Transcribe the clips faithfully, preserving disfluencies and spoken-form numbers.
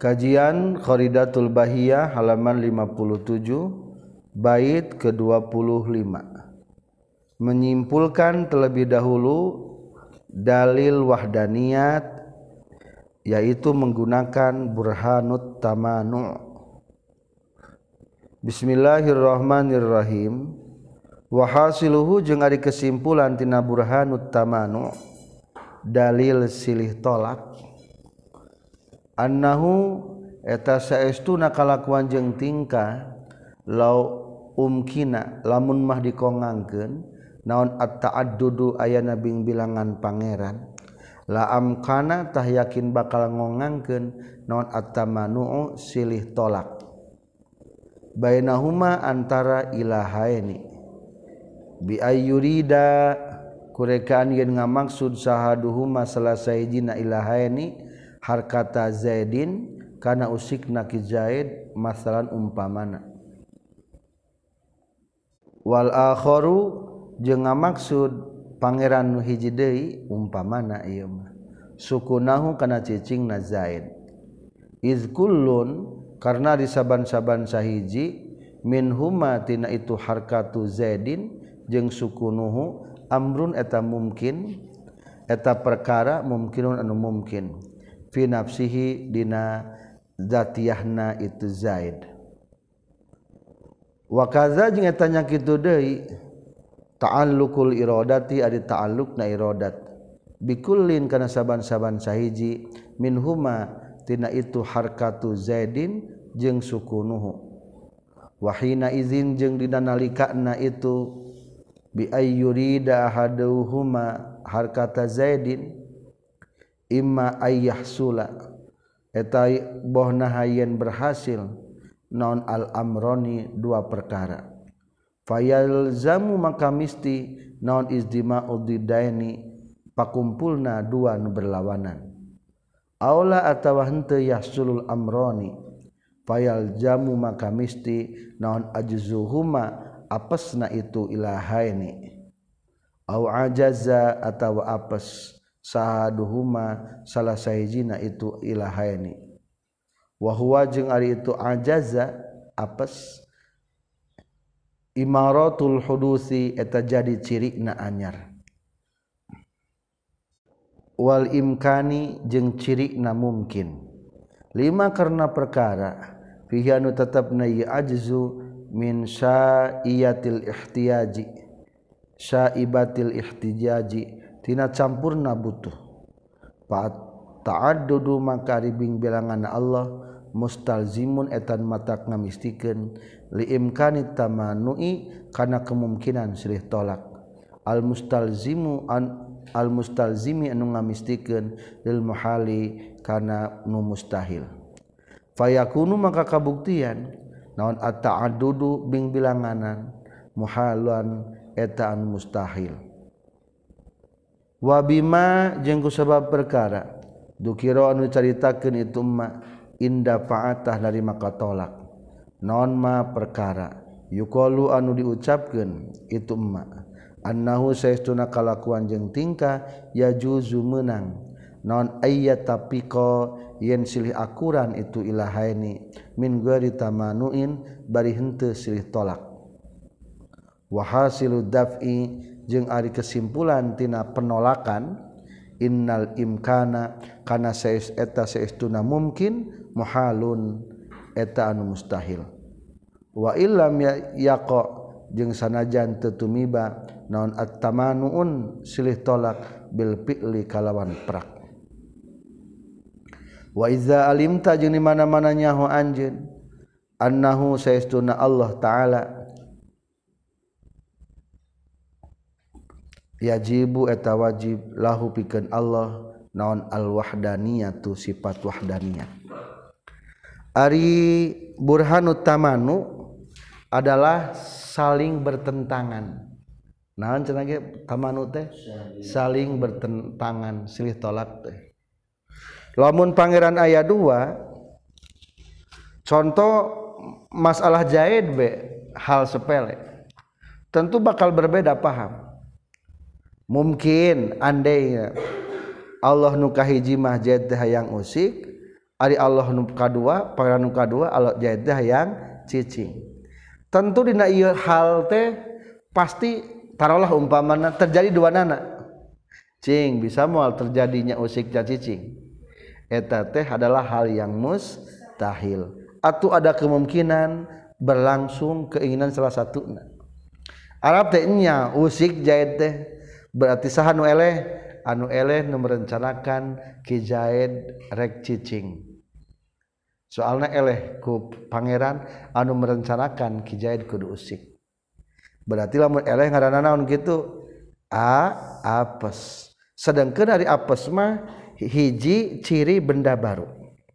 Kajian Kharidatul Bahiyah halaman lima puluh tujuh bait ke dua puluh lima. Menyimpulkan terlebih dahulu dalil wahdaniyat, yaitu menggunakan burhanut tamanu'. Bismillahirrahmanirrahim. Wa hasiluhu jeung ari kesimpulan tina burhanut tamanu' dalil silih tolak, annahu eta saestuna kalakuan jeung tingkah law umkina lamun mah dikongangkeun naon at-ta'addudu ayana bing bilangan pangeran, la amkana tah yakin bakal ngongangkeun naon at-tamanu silih tolak bainahuma antara ilahaini bi ayyurida kurekaan yen ngamaksud sahaduhuma salah sahijina ilahaini harkata zaidin kana usikna ki zaid masalan umpamana, wal akharu jeung ngamaksud pangeran nu hiji deui umpamana ieu mah sukunahu kana cicingna zaid, iz kullun karna di saban-saban sahiji minhuma tina itu harkatu zaidin jeung sukunuhu amrun eta mungkin eta perkara mungkinun anu mungkin fi nafsihi dina zatiyahna itu zaid, wa kaza jeung eta nya kitu deui ta'alluqul iradati ari ta'alluqna iradat bikullin kana saban-saban sahiji minhuma tina itu harkatu zaidin jeung sukunuhu, wa hina izin jeung dina nalikana itu bi ayyurida ahaduhuma harkata zaidin imma ayyahsula eta bohna hayyan berhasil naon al amroni dua perkara, fayalzamu maka misti naon izdima'u didaini pakumpulna dua nu berlawanan, aula atawa henteu yahsulul amroni fayalzamu maka misti naon ajzuhuma apesna itu ilahaini, au ajaza atawa apes sahaduhuma salah sahijina itu ilahaini, wa huwa jeung ari itu ajaza apes imaratul hudusi eta jadi cirina anyar, wal imkani jeung cirina mungkin, lima karena perkara fihi anu tetepna ieu ajzu min sya'iyatil ihtiyaji syaibatil ihtijaji tina campurna butuh, fa ta'addudu maka ribing bilangan Allah mustalzimun etan matak ngamistikeun li imkanit tamanu'i kana kemungkinan silih tolak, al mustalzimu an al mustalzimi anu ngamistikeun lil muhali kana nu mustahil, fayakunu maka kabuktian naon at-ta'addudu bing bilanganan muhalan eta anu mustahil, wa bima jeung ku sabab perkara dukira anu caritakeun itu ma inda fa'atah dari maka tolak naon ma perkara yuqalu anu diucapkeun itu ma annahu saestuna kalakuan jeung tingkah yajuzu meunang naon ayyatapiqa yen silih akuran itu ilahaini min ghairi tamanuin bari henteu silih tolak, wa hasilu daf'i jeung ari kesimpulan tina penolakan innal imkana kana saes eta saestuna mungkin muhalun eta anu mustahil, wa illam yaqa jeung sanajan teu tumiba naon at-tamanuun silih tolak bil fi'li kalawan prak, wa iza alimta jeung di mana-mana nyaho anjeun annahu saestuna Allah taala yajibu eta wajib lahu pikeun Allah naon al wahdaniyatu sifat wahdaniyah. Ari burhanut tamanu adalah saling bertentangan. Naon cenah ge tamanu teh saling bertentangan silih tolak teh. Lamun pangeran aya dua contoh masalah jaid be hal sepele tentu bakal berbeda paham. Mungkin andainya Allah nu kahiji mah jaid teh hayang usik, ari Allah nu kadua pangeran nu kadua Allah jahit yang cicing. Tentu dina ieu hal teh pasti taruhlah umpamana terjadi dua nana cing bisa moal terjadinya usik dan cicing eta teh adalah hal yang mustahil atau ada kemungkinan berlangsung keinginan salah satuna. Arab teh nya usik jahit teh berarti saha nu eleh anu eleh nu merencanakan ki jahit rek cicing. Soalna eleh ku pangeran anu merencanakan ki jahit kudu usik. Berarti lamun eleh ngaranna naon kitu a apes. Sedangkeun ari apes mah hiji ciri benda baru.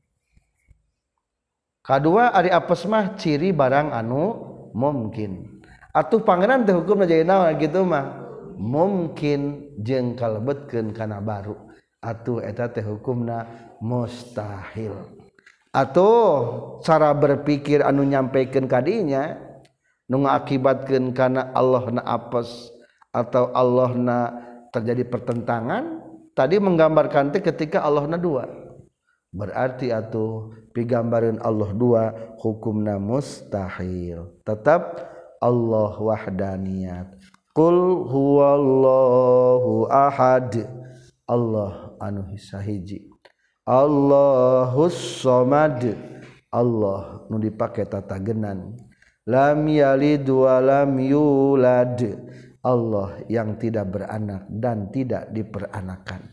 Kadua ari apes mah ciri barang anu mungkin. Atuh pangeran teh hukumna jadi naon kitu mah mungkin jeung kalebetkeun kana baru. Atuh eta teh hukumna mustahil. Atau cara berpikir anu nyampaikan kadinya nu ngakibatkeun kana Allah na apes atau Allah na terjadi pertentangan tadi menggambarkan teh ketika Allah na dua berarti atuh pigambareun Allah dua hukumna mustahil tetap Allah wahdaniyat qul huwallahu ahad Allah anu sahiji Allahus somad Allah nu dipake tatagenan lam yalid wa lam yulad Allah yang tidak beranak dan tidak diperanakan.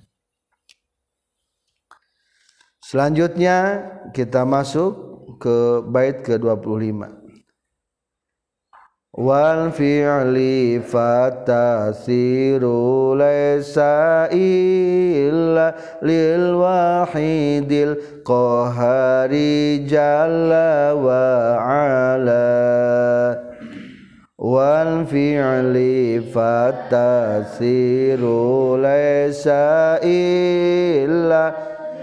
Selanjutnya kita masuk ke bait ke dua puluh lima. Wal fi'li fatasiru laysa illa lil wahidil qahari jalla wa ala wal fi'li fatasiru laysa illa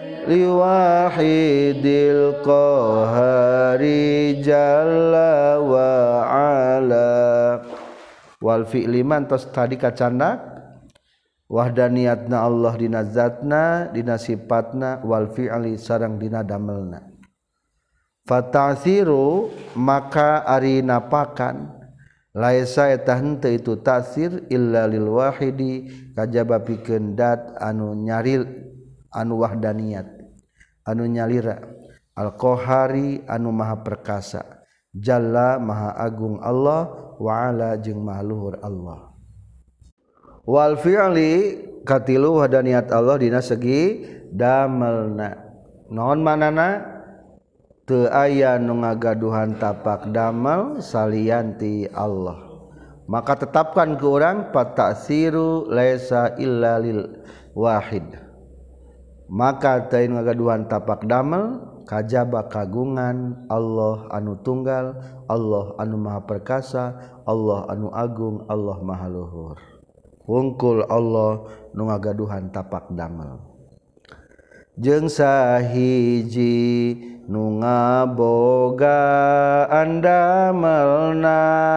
liwahidil qahari jalla wa ala wal fi'li mantos tadi kacandak wahdaniyatna Allah dina zatna dina sifatna wal fi'li sareng dina damelna fatasiru maka ari napakan laisa eta henteu itu tasir illa lil wahidi kajaba pikeun dat anu nyaril anu wahdaniyat anu nyalira al-qahari anu maha perkasa jalla maha agung Allah wa ala jeung maha luhur Allah wal fi'li katilu wahdaniyat Allah dina segi damelna naon manana teu aya nu ngagaduhan tapak damel salianti Allah maka tetapkan ke urang patasiru laisa illa lil wahid maka tain ngagaduhan tapak damel kajaba kagungan Allah anu tunggal Allah anu maha perkasa Allah anu agung Allah maha luhur wungkul Allah nu ngagaduhan tapak damel jeung sahiji nu ngabogaan damelna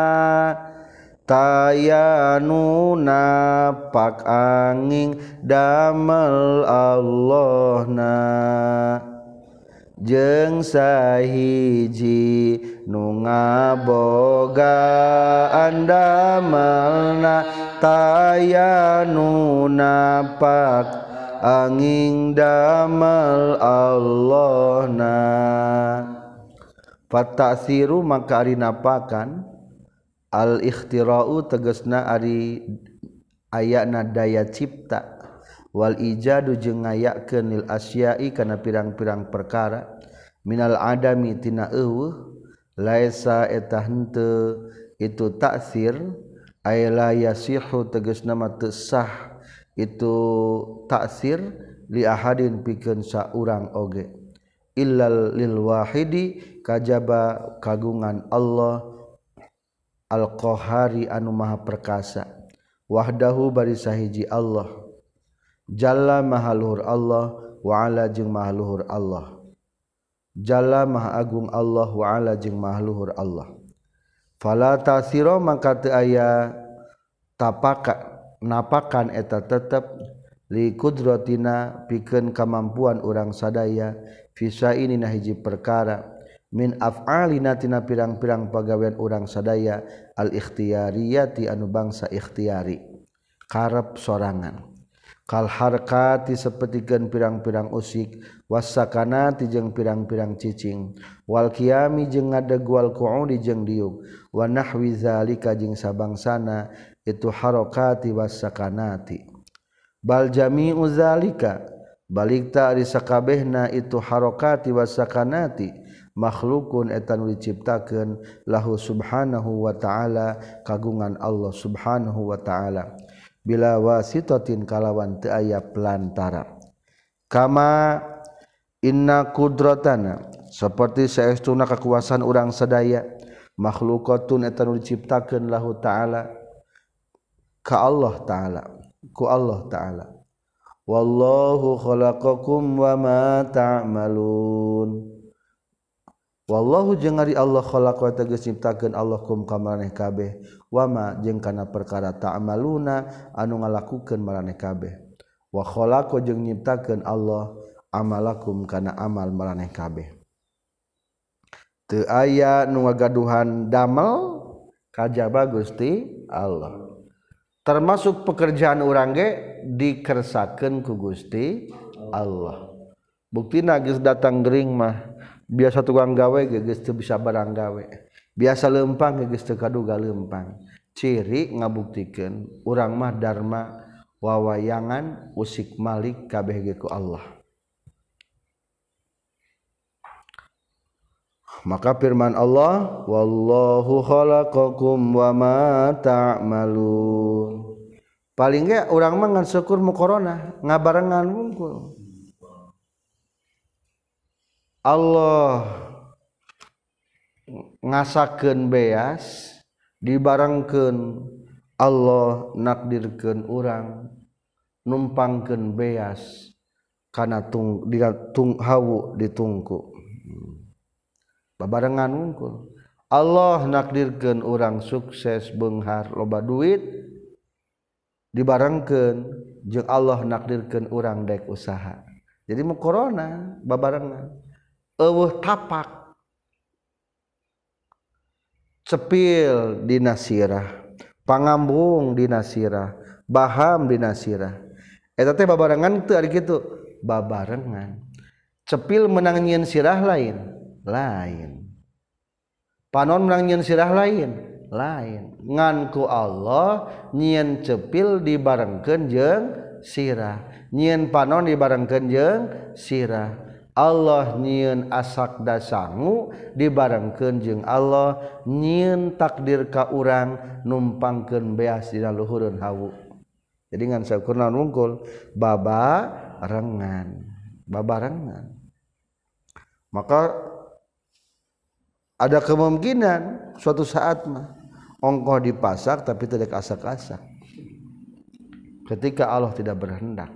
tayanu napak angin damel Allahna jeung sahiji nu ngabogaan damelna tayanu napak angin damel Allahna fatasiru maka ari napakan al-ikhtira'u tegasna ari ayana daya cipta wal ijadu jeung ngayakeun lil asya'i kana pirang-pirang perkara minal adami tina eueuh laisa eta henteu itu taksir ay la yasihu tegasna mah teu sah itu taksir li ahadin pikeun saurang oge illal lil wahidi kajaba kagungan Allah al-qahari anu maha perkasa wahdahu bari sahiji Allah jalla maha luhur Allah wa ala jeung maha luhur Allah jalla maha agung Allah wa ala jeung maha luhur Allah fala tasira maka teu aya tapaka napakan eta tetep li kudratina pikeun kamampuan urang sadaya fisa ini na hiji perkara min af'alina tina pirang-pirang pagawean urang sadaya al-ikhtiyariyati anu bangsa ikhtiyari karep sorangan kal harkati sapertikeun pirang-pirang usik wasakanati jeung pirang-pirang cicing wal qiyami jeung ngadeg wal qu'udi jeung diuk wa nahwi zalika jeung sabangsana itu harakati wasakanati bal jami'u zalika balik ta ari sakabehna itu harakati wasakanati makhlukun etan diciptakeun lahu subhanahu wa ta'ala kagungan Allah subhanahu wa ta'ala bila wasitatin kalawan teu aya pelantara kama inna qudratana saperti saestuna kakuasaan urang sadaya makhlukatun etan diciptakeun lahu ta'ala ka Allah ta'ala ku Allah ta'ala wallahu khalaqakum wa ma ta'malun wallahu jeung ari Allah khalaq wa tegas nyiptakeun Allah kum ka maraneh kabeh wa ma jeung kana perkara ta'maluna anu ngalakukeun maraneh kabeh wa khalaqa jeung nyiptakeun Allah amalakum kana amal maraneh kabeh teu aya nu ngagaduhan damel kajaba Gusti Allah termasuk pekerjaan urang ge dikersakeun ku Gusti Allah buktina geus datang gering mah biasa tukang gawe geus teu bisa barang gawe biasa leumpang geus teu kaduga leumpang ciri ngabuktikeun urang mah dharma wawayangan usik malik kabeh ge ku Allah maka firman Allah wallahu khalaqakum wa ma ta'malun paling ge urang mah ngan syukur mu corona ngabarengan wungkul Allah ngasakeun beas dibarengkeun Allah nakdirkeun urang numpangkeun beas kana tung di tung hawu ditungku babarengan wungkul Allah nakdirkeun urang sukses beunghar loba duit dibarengkeun jeung Allah nakdirkeun urang daek usaha jadi mu corona babarengan eueuh tapak cepil dina sirah pangambung dina sirah baham dina sirah eta teh babarengan teu ari kitu babarengan cepil menang nyieun sirah lain lain panon menang nyieun sirah lain lain ngan ku Allah nyieun cepil dibarengkeun jeung sirah nyieun panon dibarengkeun jeung sirah Allah nyieun asak da sangu dibarengkeun jeung Allah nyieun takdir ka urang numpangkeun beas dina luhureun hawu jadi ngan sakurna wungkul babarengan babarengan maka ada kemungkinan suatu saat mah ongkoh dipasak tapi tidak asak-asak ketika Allah tidak berkehendak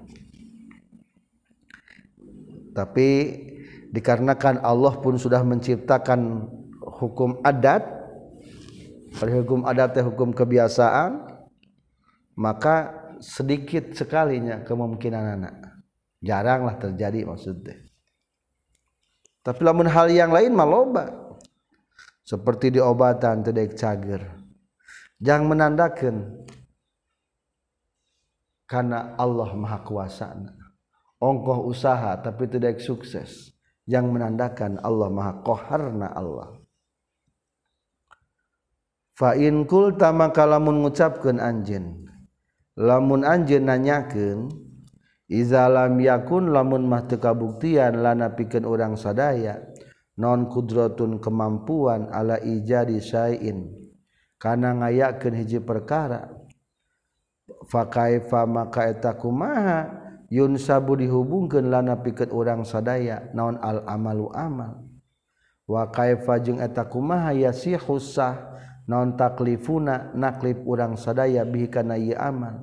tapi dikarenakan Allah pun sudah menciptakan hukum adat hukum adat hukum kebiasaan maka sedikit sekalinya kemungkinan anak jaranglah terjadi maksudnya tapi lamun hal yang lain mah loba seperti di obatan teu daek cager jangan menandakeun karena Allah maha kuasana ongkoh usaha tapi tidak sukses yang menandakan Allah maha qaharna Allah fa in qulta maka lamun ngucapkeun anjeun lamun anjeun nanyakeun iza lam yakun lamun mah teu kabuktian lana pikeun urang sadaya non qudratun kemampuan ala ijadi syai'in kana ngayakeun hiji perkara fa kaifa maka eta kumaha yunsabu dihubungkeun lana pikeun urang sadaya naon al amalu amal wa kaifa jeung eta kumaha yasihu sah naon taklifuna naklif urang sadaya bihi kana ieu amal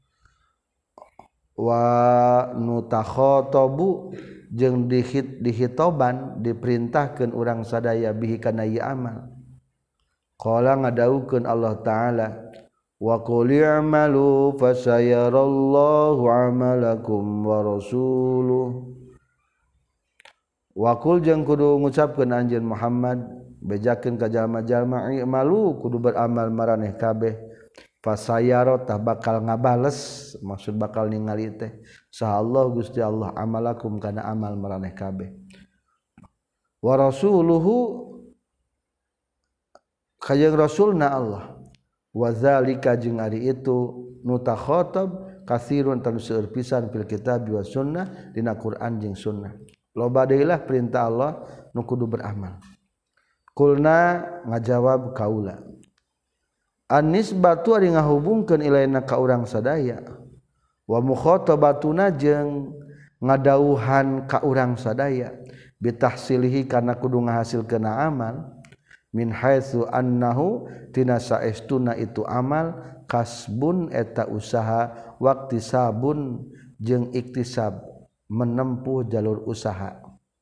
wa nutakhatabu jeung dihit dihitoban diperintahkeun urang sadaya bihi kana ieu amal qala ngadawukeun Allah taala wa qul i'malu fasayarallahu 'amalakum wa rasuluh Wakul jeung kudu ngucapkeun anjeun Muhammad bejakeun ka jalma-jalma i'malu kudu beramal maraneh kabeh fasayaro tah bakal ngabales maksud bakal ningali teh saha Allah Gusti Allah amalakum kana amal maraneh kabeh wa rasuluhu kajeng rasulna Allah wa zalika jeung ari itu nu takhatab katsirun tan seueur pisan fil kitab wa sunnah dina Quran jeung sunnah loba deui lah perintah Allah nu kudu beramal kulna ngajawab kaula an-nisbatu ari ngahubungkeun ilaina ka urang sadaya wa mukhatabatuna jeung ngadauhan ka urang sadaya bitahsilihi kana kudu ngahasilkeun amal min haitsu annahu tina saestuna itu amal kasbun eta usaha waqti sabun jeung iktisab menempuh jalur usaha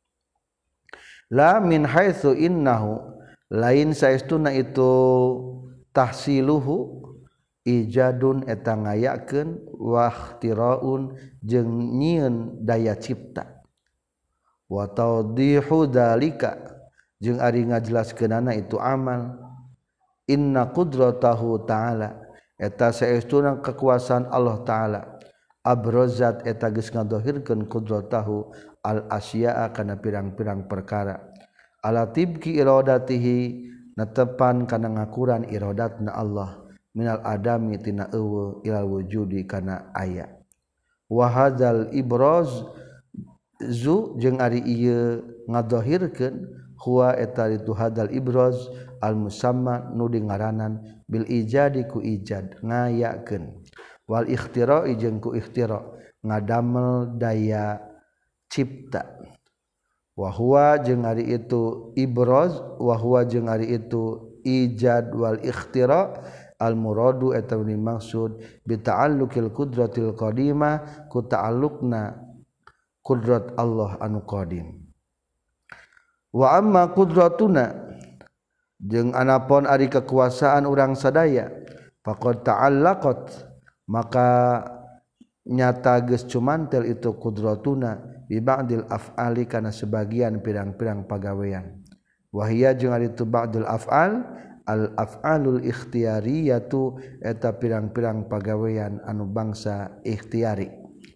la min haitsu innahu lain saestuna itu tahsiluhu ijadun eta ngayakeun wa ikhtiraun jeung nyieun daya cipta wa tawdihu dalika jeung ari ngajelaskeunana itu amal inna qudratahu ta'ala eta saestuna kekuasaan Allah taala abrazat eta geus ngadahirkeun qudratahu al asya'a kana pirang-pirang perkara ala tibki iradatihi natepan kana ngakuran iradatna Allah minal adami tina eueuh ilal wujudi kana aya wa hadzal ibraz zu jeung ari ieu ngadahirkeun huwa eta itu hadzal ibraz al musamma nu dingaranan bil ijadi ku ijad ngayakeun wal ikhtira'i jeung ku ikhtira ngadamel daya cipta wa huwa jeung ari itu ibraz wa huwa jeung ari itu ijad wal ikhtira al muradu eta dimaksud bi ta'alluqil qudratil qadimah ku ta'alluqna qudrat Allah anu qadim wa amma qudratuna jeung anapun ari kekuasaan urang sadaya faqad ta'allaqat maka nyata geus cumantel itu qudratuna bi ba'dil af'ali kana sebagian pirang-pirang pagawean wahia jeung ari tu ba'dul af'al al af'alul ikhtiyariyatu eta pirang-pirang pagawean anu bangsa ikhtiyari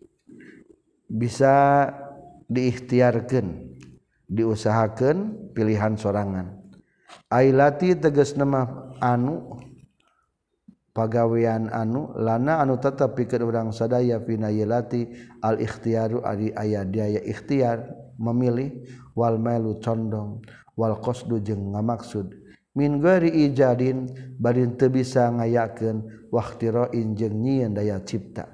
bisa diikhtiarkeun diusahakeun pilihan sorangan ailati tegasna mah anu pagawean anu lana anu tetep pikeun urang sadaya pina yelati al ikhtiyaru ari aya daya ikhtiar memilih wal mailu condong wal qasdu jeung ngamaksud min ghairi ijadin bari teu bisa ngayakeun waqtira'in jeung nyieun daya cipta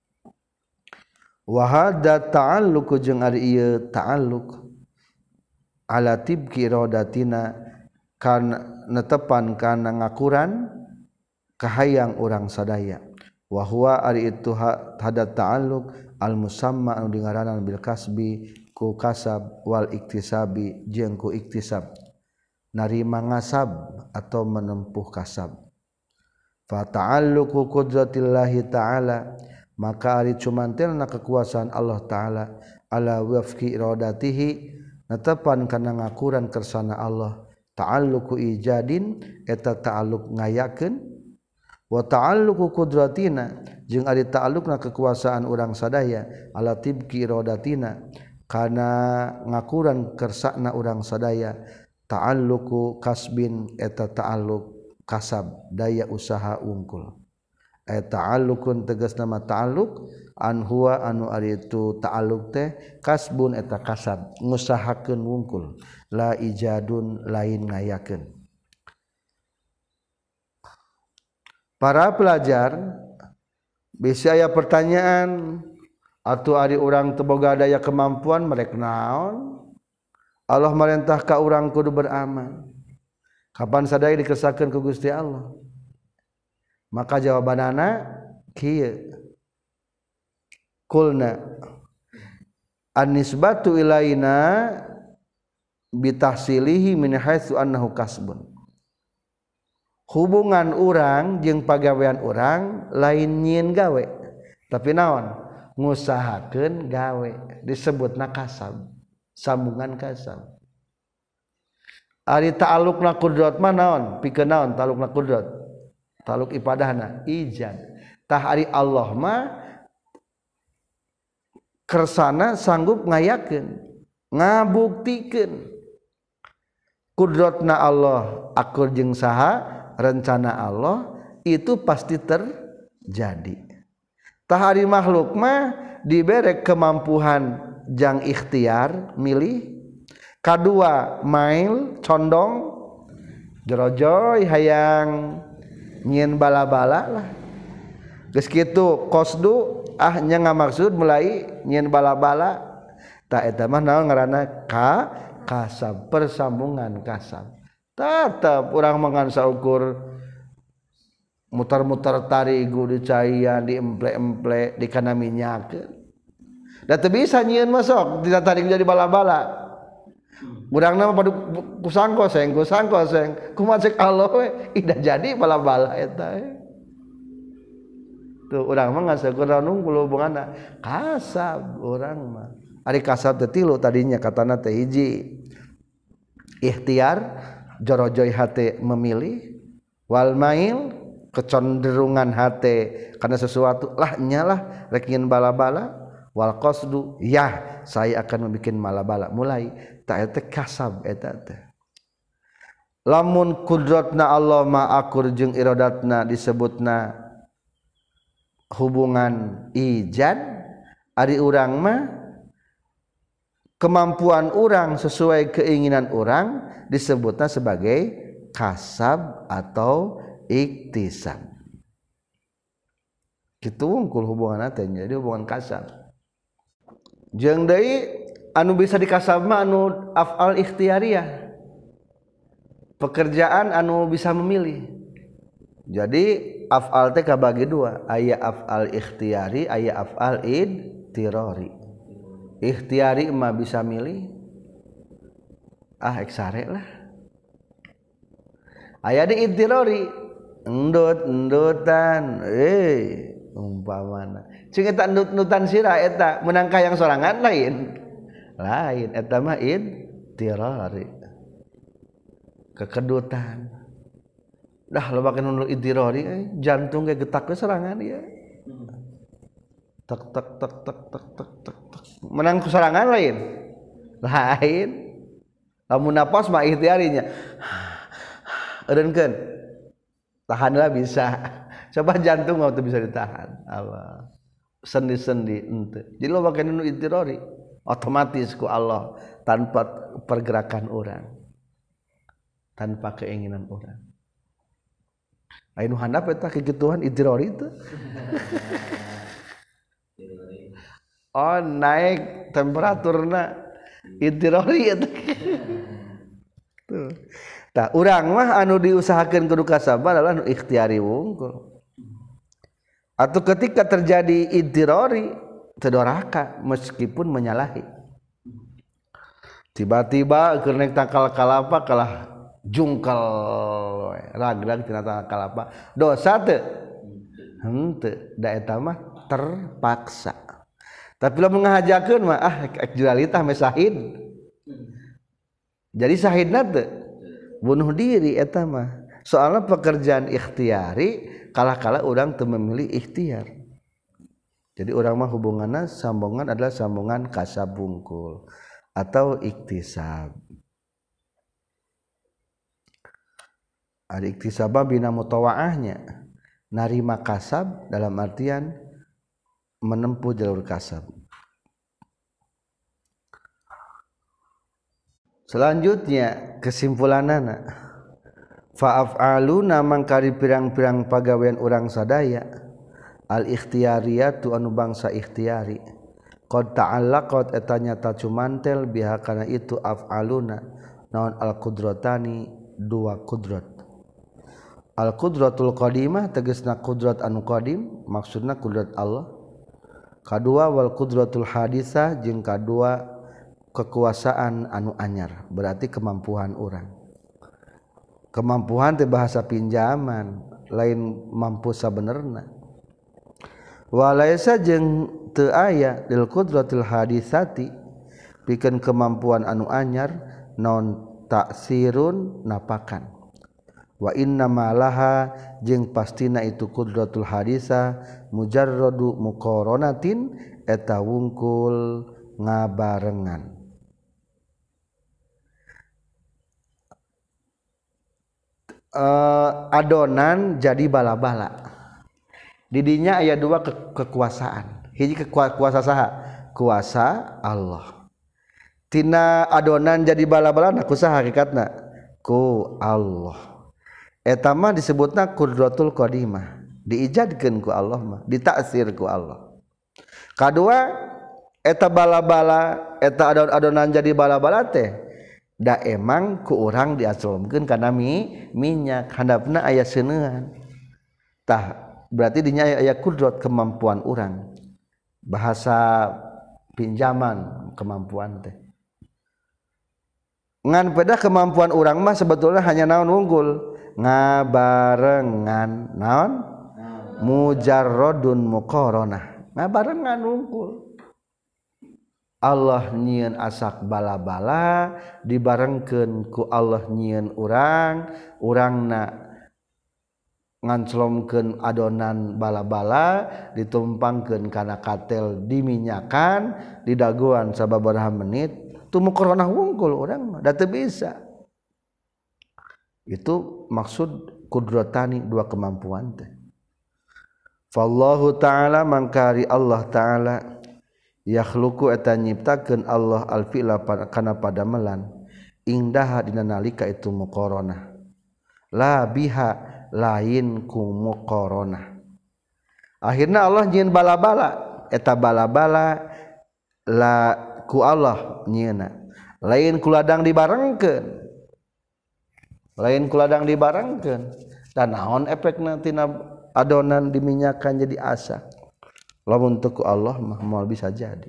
wa hadza ta'alluq jeung ari ieu ta'alluq ala tibki iradatina kana netepan kana ngakuran kahayang urang sadaya wa huwa ari itu hada ta'alluq al musamma anu dingaranan bil kasbi ku kasab wal iktisabi jeung ku iktisab narima ngasab atau menempuh kasab fa ta'alluqu qudratillahi ta'ala maka ari cumantelna kekuasaan Allah taala ala wafqi iradatihi netepan kana ngakuran kersana Allah ta'alluqu ijadin eta ta'alluq ngayakeun wa ta'alluqu qudratina jeung ari ta'alluqna kekuasaan urang sadaya ala tibki iradatina kana ngakuran kersana urang sadaya ta'alluqu kasbin eta ta'alluq kasab daya usaha unggul eta ta'alluqun tegasna ma ta'alluq an huwa anu ari itu ta'alluq teh kasbun eta kasab ngusahakeun wungkul la ijadun lain ngayakeun. Para pelajar bisa aya pertanyaan atuh ari urang teu boga daya kemampuan merek naon Allah marentah ka urang kudu beramal kapan sadaya dikesakeun ku Gusti Allah maka jawabanana kieu kulna an-nisbatu ilaina bitahsilihi min haitsu annahu kasbun hubungan urang jeung pagawean urang lain nyieun gawe tapi naon ngusahakeun gawe disebutna kasab sambungan kasab. Ari ta'alluqna qudrat mah naon? Pikeun naon ta'alluqna qudrat? Ta'alluq ibadahna ijad. Tah ari Allah mah kersana sanggup ngayakeun, ngabuktikeun qudratna Allah akur jeung saha rencana Allah itu pasti terjadi. Tah ari makhluk mah dibere kemampuan jang ikhtiar milih. Kadua mail condong jerojoy hayang nyieun bala-bala lah. Geus kitu qasdu ah nya ngamaksud mulai nyieun bala-bala. Tah eta mah naon ngaranna ka kasab, persambungan kasab. Tetep urang mangan saukur mutar-mutar tarigu di caian di emple-emple di kana minyakeun. Da teu bisa nyieun mah sok tidak taring jadi bala-bala. Urang nama padu kusangkoseng kusangkoseng kumaha cek Allah we ida jadi bala-bala eta tuh urang mah ngasakeun nungkul hubunganna kasab urang mah ari kasab teh tilu tadinya katana teh hiji ikhtiar jorojoy hate memilih wal mail kecenderungan hate karena sesuatu lah nyalah rek nyieun bala-bala wal qasdu yah saya akan membikin bala-bala mulai tak eta kasab eta teh lamun kudratna Allah ma akur jeung iradatna disebutna hubungan ijad ari urang mah kemampuan urang sesuai keinginan urang disebutna sebagai kasab atau iktisab kitu wungkul hubunganna teh jadi hubungan kasab jeung deui anu bisa dikasab mah anu af'al ikhtiyariyah pekerjaan anu bisa memilih jadi af'al teh kabagi dua aya af'al ikhtiyari aya af'al idtirari ikhtiyari mah bisa milih ah eksare lah aya di idtirari endut endutan eh umpamana cing eta endut-endutan sirah eta menang ka yang sorangan lain lain eta mah idtirari kekedutan dah loba kana nu idtirari eh, jantung ge getak we serangan ieu tek tek tek tek tek tek tek menang ku serangan lain lain lamun napas mah ikhtiarinya eureunkeun tahanlah bisa coba jantung mah teu bisa ditahan Allah sendi-sendi henteu jadi loba kana nu idtirari otomatis ku Allah tanpa pergerakan orang tanpa keinginan orang aya nu handap eta kegituan idtirari itu oh naik temperaturna idtirari eta tuh tah urang mah anu diusahakeun kudu kasaba adalah anu ikhtiyari wungkul atau ketika terjadi idtirari tedoraka meskipun menyalahi tiba-tiba keur naik tangkal kalapa kalah jungkal raglag tina tangkal kalapa dosa teu henteu da eta mah terpaksa tapi lamun ngahajakeun mah ah ek jualitah mah sahid jadi sahidna teu bunuh diri eta mah soalna pekerjaan ikhtiyari kalah-kalah urang teu memilih ikhtiar. Jadi orang mah hubunganna sambungan adalah sambungan kasab bungkul atau iktisab. Ari iktisab bina mutawaahnya narima kasab dalam artian menempuh jalur kasab. Selanjutnya kesimpulanana fa'af'aluna mangkari pirang-pirang pagawean urang sadaya al-ikhtiyariyatu anu bangsa ikhtiyari qad ta'allaqat etanya ta cumantel biha kana itu af'aluna naon al-qudratani dua kudrat al-qudratul qadimah tegasna kudrat anu qadim maksudna kudrat Allah kadua wal qudratul hadisah jeung kadua kekuasaan anu anyar berarti kemampuan urang kemampuan teh bahasa pinjaman lain mampu sabenerna walaisa jeung teu aya lil qudratil hadisati pikeun kemampuan anu anyar non taksirun napakan wa inna malaha jeung pastina itu qudratul hadisa mujarradu muqaranatin eta wungkul ngabarengan uh, adonan jadi bala-bala didinya aya dua ke- kekuasaan hiji kekuasa saha kuasa Allah tina adonan jadi bala-bala ku saha hakikatna ku Allah eta mah disebutna qudratul qadimah diijadkeun ku Allah mah ditaksir ku Allah kadua eta bala-bala eta adon-adonan jadi bala-bala teh da emang ku urang diaslomkeun kana mi minyak handapna aya seuneuhan tah berarti dinya aya, aya kudrat kemampuan urang bahasa pinjaman kemampuan teh ngan peda kemampuan urang mah sebetulnya hanya naon unggul ngabarengan naon mujarradun muqaranah ngabarengan unggul Allah nyieun asak bala-bala dibarengkeun ku Allah nyieun urang urangna nganclomkeun adonan bala-bala ditumpangkeun kana katel diminyakan didaguan sababaraha menit tu muqaranah wungkul urang mah da teu bisa itu maksud kudratani dua kemampuan teh fallahu ta'ala mangkari Allah ta'ala yakhluqu eta nyiptakeun Allah al-fi'la kana padamelan indaha dina nalika itu muqaranah la biha lain ku muqaranah akhirna Allah nyieun bala-bala eta bala-bala la ku Allah nyieunna lain ku ladang dibarengkeun lain kuladang dibarengkeun dan naon efekna tina adonan diminyakan jadi asak lamun teu ku Allah mah moal bisa jadi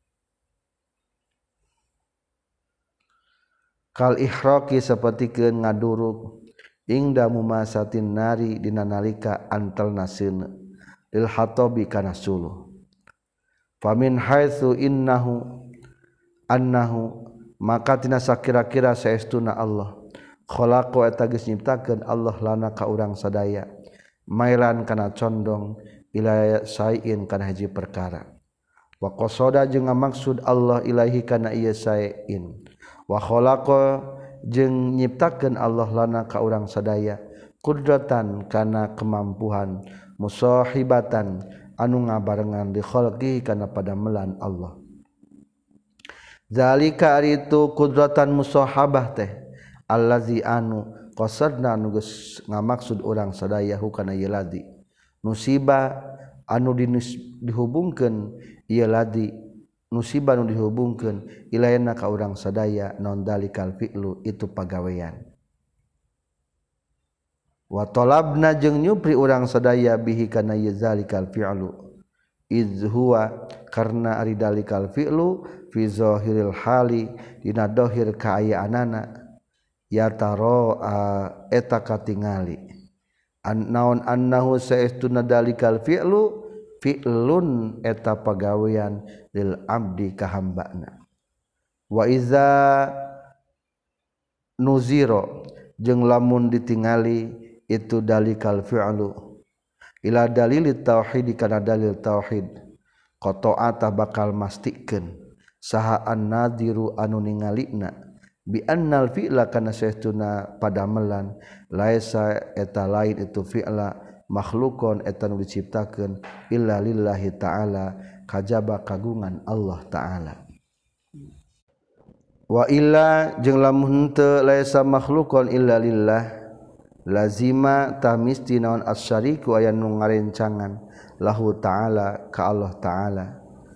kal ihraqi sapertikeun ngaduruk ingda mumasatin nari dina nalika antal naseuna lil hatabi kana suluh famin haitsu innahu annahu maka tina sakira-kira saestuna Allah khalaqo eta geus nyiptakeun Allah lana ka urang sadaya mailan kana condong ila sain kana hiji perkara wa qasada jeung ngamaksud Allah ilahi kana ieu sain wa khalaqa jeung nyiptakeun Allah lana ka urang sadaya qudratan kana kemampuan musahibatan anu ngabarengan di khalqi kana padamelan Allah zalika ari itu qudratan musahabah teh allazi anu qasadna anu geus ngamaksud urang sadaya hukana ieu ladi nusiba anu dihubungkeun ieu ladi nusiba anu dihubungkeun ilaina ka urang sadaya non dalikal fi'lu itu pagawean wa talabna jeung nyupri urang sadaya bihi kana ieu zalikal fi'lu iz huwa karna ari dalikal fi'lu fi zahiril hali dina dhahir kaayaanana ya taro eta katingali an naon annahu saestuna dalikal fi'lu fi'lun eta pagawean lil abdi ka hambana wa iza nuziro jeung lamun ditingali itu dalikal fi'lu ila dalil tauhid kana dalil tauhid qata'ata bakal mastikeun saha an-nadiru anu ningalina bi annal fi'la kana saestuna padamelan laisa eta lain itu fi'la makhlukon eta nu diciptakeun illa lillahi ta'ala kajaba kagungan Allah ta'ala wa illa jeung lamun teu laisa makhlukon illa lillah lazima tamisti naon asyariku aya nu ngarencangan lahu ta'ala ka Allah ta'ala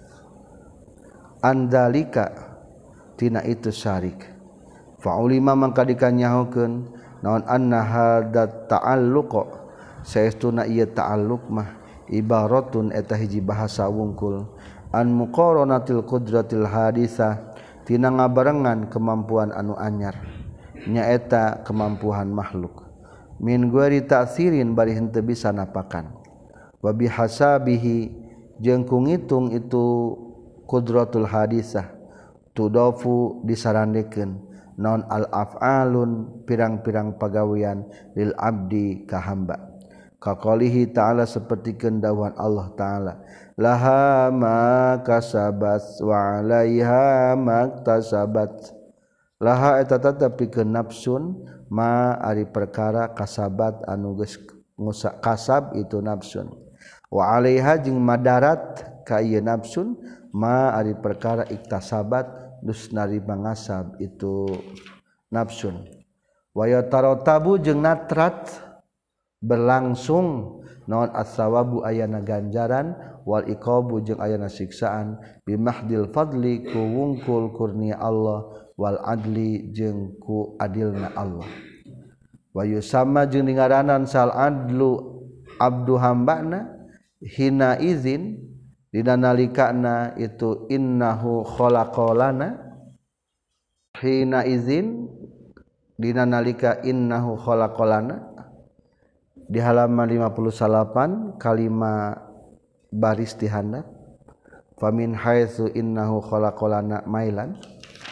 andalika tina itu syarik fa'ulima mangka dikanyahokeun naon anna hadat ta'alluq saestuna ieu ta'alluq mah ibaratun eta hiji bahasa wungkul an muqaranatil qudratil hadisah tina ngabarengan kemampuan anu anyar nyaeta kemampuan makhluk min ghairi ta'sirin bari henteu bisa napakan wa bihasabihi jeung ku ngitung itu qudratul hadisah tudofu disarandekeun non al-af'alun pirang-pirang pagawean lil abdi ka hamba ka qaulihi ta'ala sapertikeun dawuhan Allah ta'ala laha ma kasabat wa 'alaiha maktasabat laha eta tetepikeun nafsun ma ari perkara kasabat anu geus kasab itu nafsun wa 'alaiha jeung madarat ka ieu nafsun ma ari perkara iktasabat dus narima ngasab itu nafsun wa yatarattabu jeung natrat berlangsung naon as-sawabu ayana ganjaran wal iqabu jeung ayana siksaan bimahdil fadli ku wungkul kurnia Allah wal adli jeung ku adilna Allah wa yusamma jeung ngaranan sal adlu abdu hambana hina izin dina nalikana itu innahu khalaqalana hina izin dina nalika innahu khalaqalana di halaman lima puluh delapan kalima baris di handap famin haitsu innahu khalaqalana mailan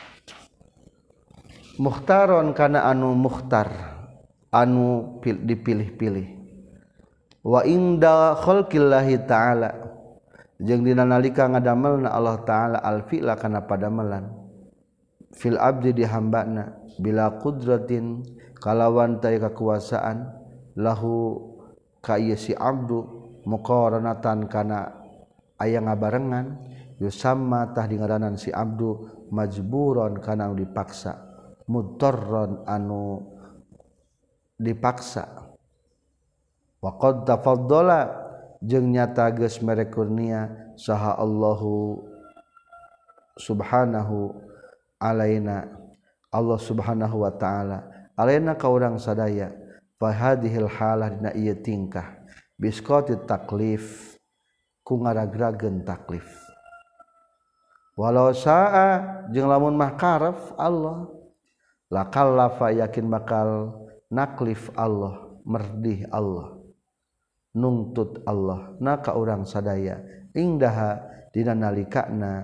mukhtaron kana anu mukhtar anu dipilih-pilih wa inda khalqillahi ta'ala jeung dina nalika ngadamelna Allah taala al fi'la kana padamelan fil abdi di hambana bila qudratin kalawan taya kekuasaan lahu ka ieu si abdu muqaranatan kana aya ngabarengan yusamma tah dingaranan si abdu majburon kana anu dipaksa mudarron anu dipaksa wa qad tafaddala jeung nyata geus mere kurnia saha Allahu subhanahu alaina Allah subhanahu wa ta'ala alaina ka urang sadaya fa hadhil halah dina ieu tingkah bisqati taklif ku ngaragrageun taklif walau saa jeung lamun mah karef Allah la kallafa yakin bakal naklif Allah merdih Allah nungtut Allah na ka urang sadaya ingdaha dina nalikana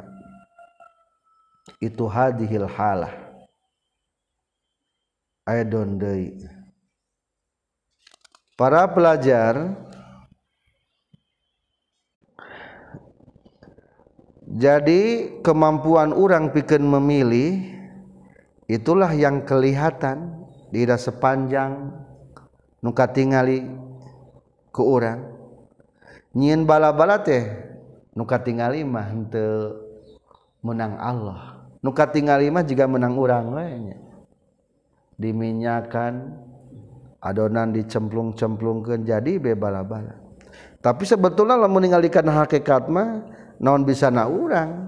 itu hadhil halah aidon deui para pelajar jadi kemampuan urang pikeun memilih itulah yang kelihatan di sepanjang nu katingali ku urang nyieun bala-bala teh nu katingali mah henteu menang Allah nu katingali mah jiga menang urang we nya diminyakan adonan dicemplung-cemplungkeun jadi be bala-bala tapi sebetulnya lamun ningalikeun hakikat mah naon bisana urang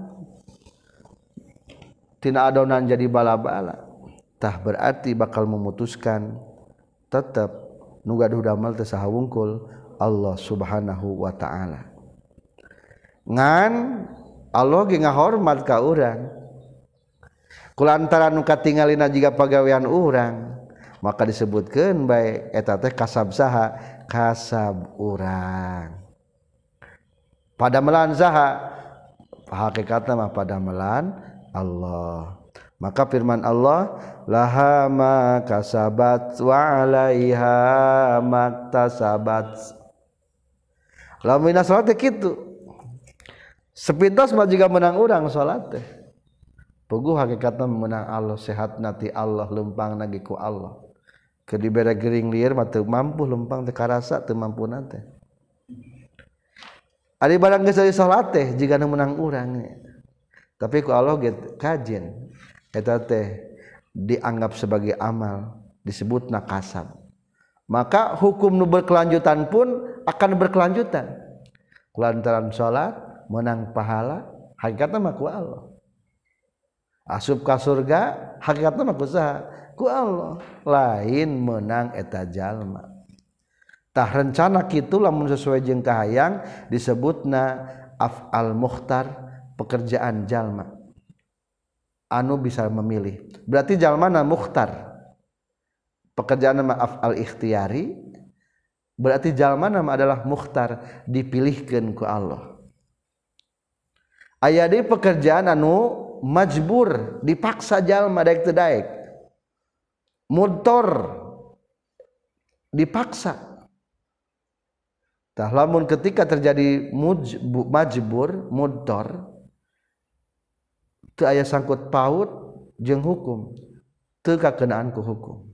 tina adonan jadi bala-bala tah berarti bakal memutuskan tetap nu gaduh damel teh saha wungkul Allah subhanahu wa ta'ala ngan Allah ge ngahormat ka urang kulantaran nu katingalina jiga pagawean urang maka disebutkeun bae eta teh kasab saha kasab urang padamelan saha hakikatna mah padamelan Allah maka firman Allah laha ma kasabat wa 'alaiha maktasabat lamun salat teh kitu sepintas mah jiga menang urang salat teh puguh hakikatna menang Allah sehatna ti Allah leumpangna ge ku Allah keur dibere geuring lieur mah teu mampu leumpang teh karasa teu mampuna teh ari barang geus salat teh jiga nu menang urang tapi ku Allah ge kajen eta teh dianggap sebagai amal disebutna kasab maka hukum nu berkelanjutan pun akan berkelanjutan kulantaran salat menang pahala hakikatna mah ku Allah asup ka surga hakikatna mah ku saha ku Allah lain menang eta jalma tah rencana kitu lamun sesuai jeung kahayang disebutna af'al mukhtar pekerjaan jalma anu bisa memilih berarti jalmana mukhtar pekerjaan nama af'al ikhtiyari berarti jalmana adalah mukhtar dipilihkeun ku Allah aya deui pekerjaan anu majbur dipaksa jalma daek teu daek, mudtor dipaksa. Tah lamun ketika terjadi majbur mudtor teu aya sangkut paut jeung hukum, teu kakenaan ku hukum.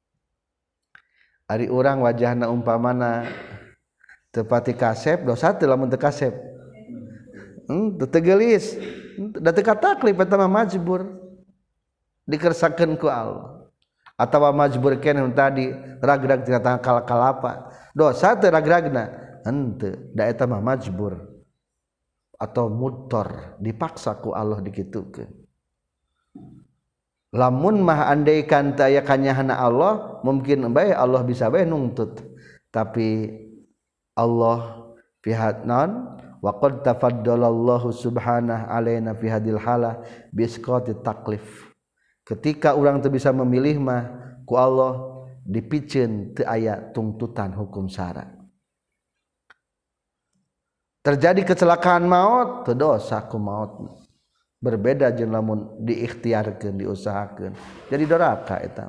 Ari urang wajahna umpamana teu pati kasep, dosa teu lamun teu kasep. Hmm, teu gelis, da teu kataklif eta mah majbur dikersakeun ku Allah. Atawa majbur keneh tadi ragrag tina tanggal kalapa. Dosa teu ragragna? Henteu, da eta mah majbur atau mudtor, dipaksa ku Allah dikitukeun. Lamun mah andaikan teu aya kanyahana Allah, mungkin bae Allah bisa bae nungtut. Tapi Allah pihak non wa qad tafaddalallahu subhanahu alaina fi hadil hala bisqati taklif. Ketika orang teu bisa memilih mah ku Allah dipikeun teu aya tungtutan hukum syara. Terjadi kecelakaan maut teu dosa ku maut. Berbeda jeung lamun diikhtiarkeun diusahakeun. Jadi doraka eta.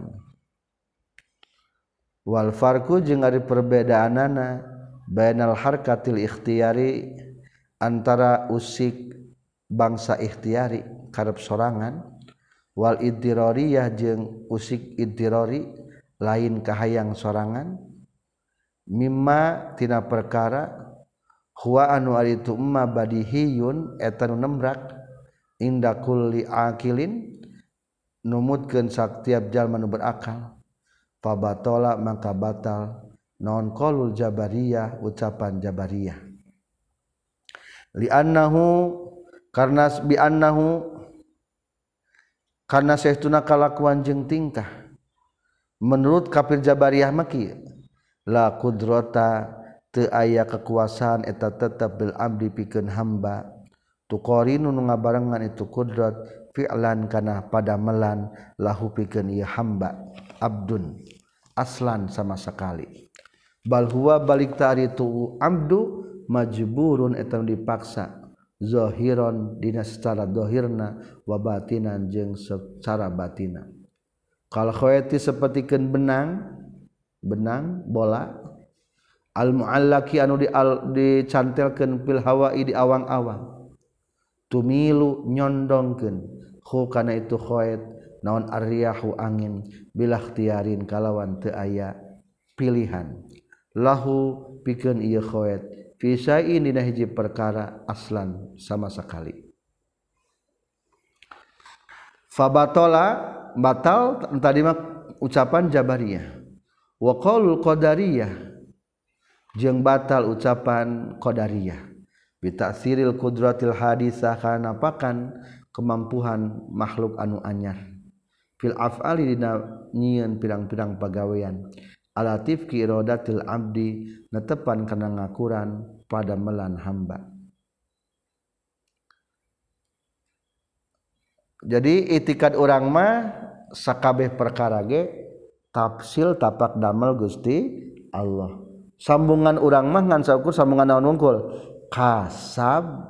Wal farqu jeung ari perbedaanana bainal harkatil ikhtiyari antara usik bangsa ikhtiari karep sorangan wal iddirariyah jeung usik iddirari lain kahayang sorangan mimma tina perkara huwa anu ari tu umma badihiyun eta nu nemrak inda kulli akilin numutkeun satiap jalma nu berakal fabatola maka batal non qaulul jabariyah ucapan jabariyah li annahu karna bi annahu karna saestuna kalakuan jeung tingkah menurut kafir jabariyah mah kieu la qudrata teu aya kekuasaan eta tetep bil abdi pikeun hamba tuqarinu nu ngabarengan itu qudrat fi'lan kana padamelan lahu pikeun ieu hamba abdun aslan sama sekali bal huwa balik ta'ri tu abdu majburun eta dipaksa zahiran dina secara zahirna wa batinan jeung secara batina kal khayati sapertikeun benang benang bola al muallaqi anu di al, dicantelkeun fil hawa'i di awang-awang tumilu nyondongkeun hu kana itu khayat naon arriyahu angin bila ikhtiarin kalawan teu aya pilihan lahu pikeun ieu khayat fi syai'in dina hiji perkara aslan sama sekali fabatola batal tadi mah ucapan jabariyah wa qaulul qadariyah jeung batal ucapan qadariyah bi ta'siril qudratil hadisah kana pakan kemampuan makhluk anu anyar fil af'ali dina nyieun pirang-pirang pagawean alatif ki iradatil abdi netepan kana ngakuran pada melan hamba. Jadi itikad urang mah sakabeh perkara ge tafsil tapak damel Gusti Allah. Sambungan urang mah ngan saukur sambungan naon wungkul kasab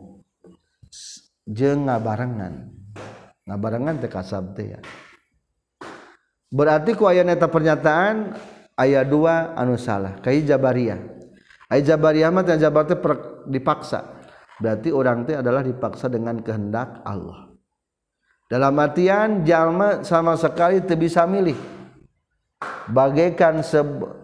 jeung ngabarengan. Ngabarengan teh kasab teh ya. Berarti ku aya eta pernyataan aya dua anu salah kai jabariyah. Ai jabariyah mah teh jabar teh dipaksa. Berarti orang teh adalah dipaksa dengan kehendak Allah. Dalam artian jalma sama sekali teu bisa milih. Bagaikan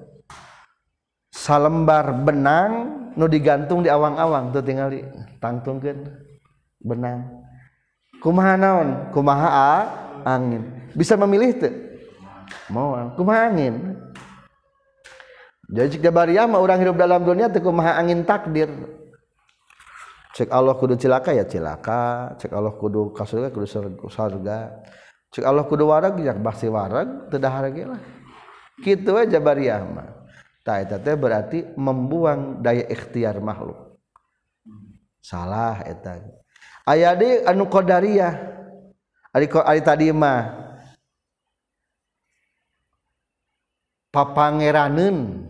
salembar benang nu digantung di awang-awang teu tingali tangtungkeun benang. Kumaha naon? Kumaha angin. Bisa memilih teu? Moal kumaha angin. Jadi cik jabariyah mah urang hidup dalam dunia teu kumaha angin takdir. Cek Allah kudu cilaka ya cilaka, cek Allah kudu ka surga kudu surga. Cek Allah kudu wareg ya pasti wareg, teu dahar ge lah. Kitu we jabariyah mah. Tah eta teh berarti membuang daya ikhtiar makhluk. Salah eta. Aya deui anu qadariyah. Ari ari tadi mah papangeraneun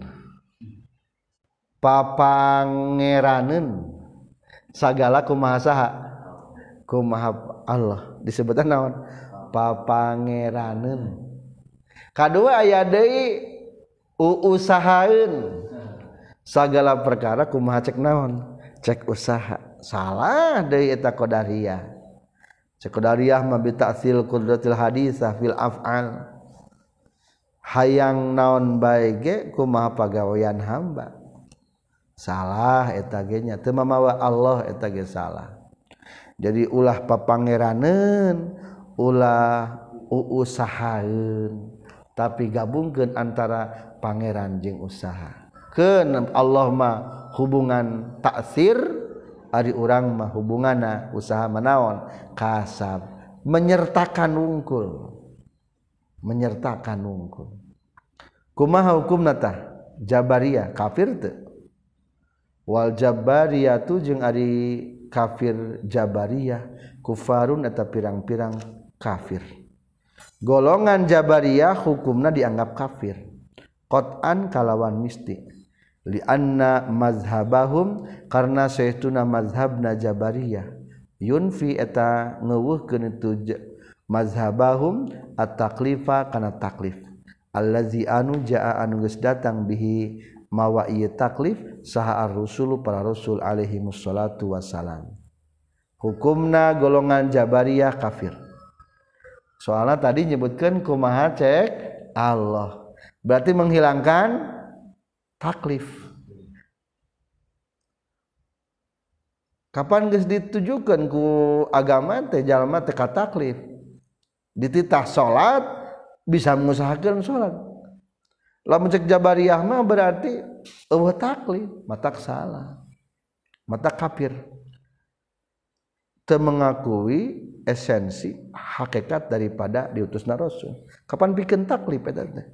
papangeraneun sagala kumaha saha kumaha Allah disebutna naon papangeraneun kadua aya deui usahaeun sagala perkara kumaha cek naon cek usaha salah deui eta qadariyah cek qadariyah mah bi ta'sil qudratil hadisah fil af'al hayang naon bae ge kumaha pagawean hamba salah eta ge nya teu mamawa Allah eta ge salah jadi ulah papangeraneun ulah usahaeun tapi gabungkeun antara pangeran jeung usaha keun Allah mah hubungan taksir ari urang mah hubunganna usaha manaon kasab menyertakan wungkul menyertakan wungkul kumaha hukumna tah jabariyah kafir teu wal jabariyatu jeung ari kafir jabariyah kufarun eta pirang-pirang kafir golongan jabariyah hukumna dianggap kafir qat'an kalawan misti li anna mazhabahum karna saestuna mazhabna jabariyah yunfi eta ngeuweuhkeun itu mazhabahum at-taklifa kana taklif allazi anu jaa anu geus datang bihi mawa ieu taklif saha ar-rusul para rasul alaihi wassalatu wassalam hukumna golongan jabariyah kafir soalna tadi nyebutkeun kumaha cek Allah berarti menghilangkan taklif kapan geus ditujukeun ku agama teh jalma teh ka taklif dititah salat bisa mengusahakeun salat lamun cek jabariyah mah berarti eueuh taklif matak salah matak kafir teu mengakui esensi hakikat daripada diutusna rasul kapan pikeun taklif eta teh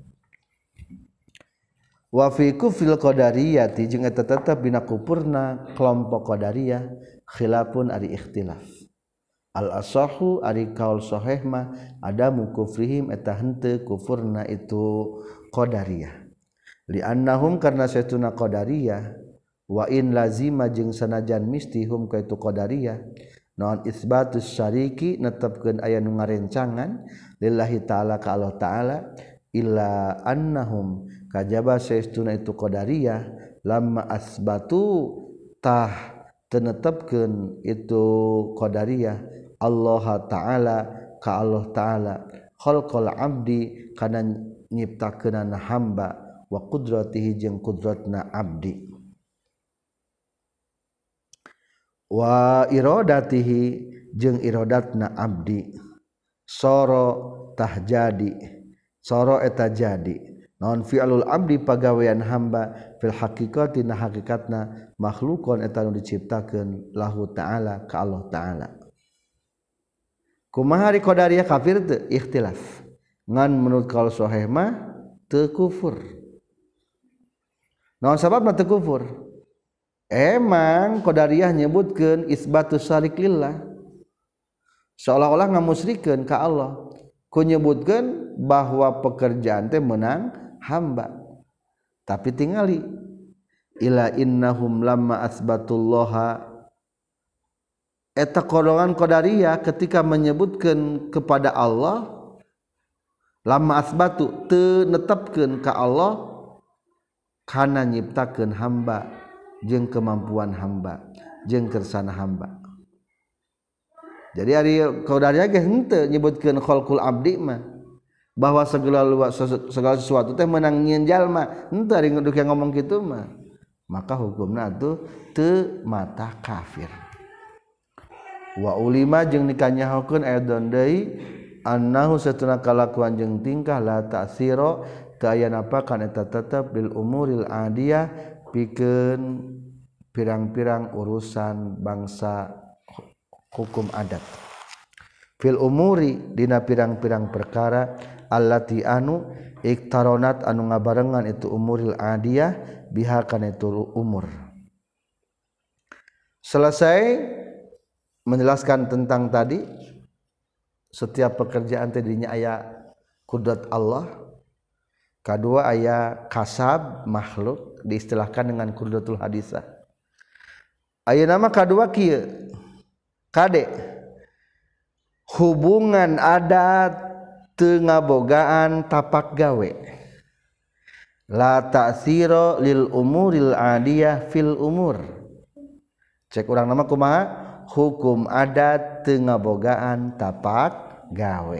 wa fi kufril qadariyati jeung eta tetep dina kupurna kelompok qadariyah khilafun ari ikhtilaf al asahu ari kaul sahih mah ada mukufrihim eta henteu kufurna itu qadariyah li annahum karna satuna qadariyah wa in lazima jeung sanajan mistihum ka itu qadariyah naon isbatus syariki netepkeun aya nu ngarencangan lillahi taala ka Allah taala illa annahum kajaba saestuna itu qadariyah lamma asbatu tah tenetepkeun itu qadariyah Allah taala ka Allah taala khalqal abdi kana nyiptakeunana hamba wa qudratihi jeung qudratna abdi wa iradatihi jeung iradatna abdi soro tah jadi soro eta jadi naon fi'lul abdi pagawean hamba fil haqiqati na hakikatna makhlukon eta nu diciptakeun lahu ta'ala ka Allah ta'ala kumaha ri qadariyah kafir teu ikhtilaf ngan menurut qaul sahih mah teu kufur naon sababna teu kufur emang qadariyah nyebutkeun isbatus syarik lillah seolah-olah ngamusyrikeun ka Allah ku nyebutkeun bahwa pekerjaan teh menang hamba tapi tingali ila innahum lamma asbatullaha eta golongan qadariyah ketika menyebutkeun kepada Allah lamma asbatu teu netepkeun ka Allah kana nyiptakeun hamba jeung kemampuan hamba jeung kersana hamba jadi ari qadariyah ge henteu nyebutkeun khalqul abdi mah bahwa segala segala sesuatu teh menang nyieun jalma henteu ari ngeduk yang ngomong kitu mah maka hukumna atuh teu mata kafir wa ulima jeung dikanyahokeun ayeuna deui annahu satuna kalakuan jeung tingkah la ta'sira teu aya napakan eta tetep bil umuril adiyah pikeun pirang-pirang urusan bangsa hukum adat fil umuri dina pirang-pirang perkara allati anu iktaronat anu ngabarengan itu umuril adiyah biha kana itu umur selesai menjelaskan tentang tadi setiap pekerjaan teh dinya aya kudrat Allah kedua aya kasab makhluk diistilahkan dengan kudratul hadisah aya nama kedua kieu kade hubungan adat teu ngabogaan tapak gawe. La ta'sira lil umuril adiyah fil umur. Cek urang nama kumaha? Hukum adat teu ngabogaan tapak gawe.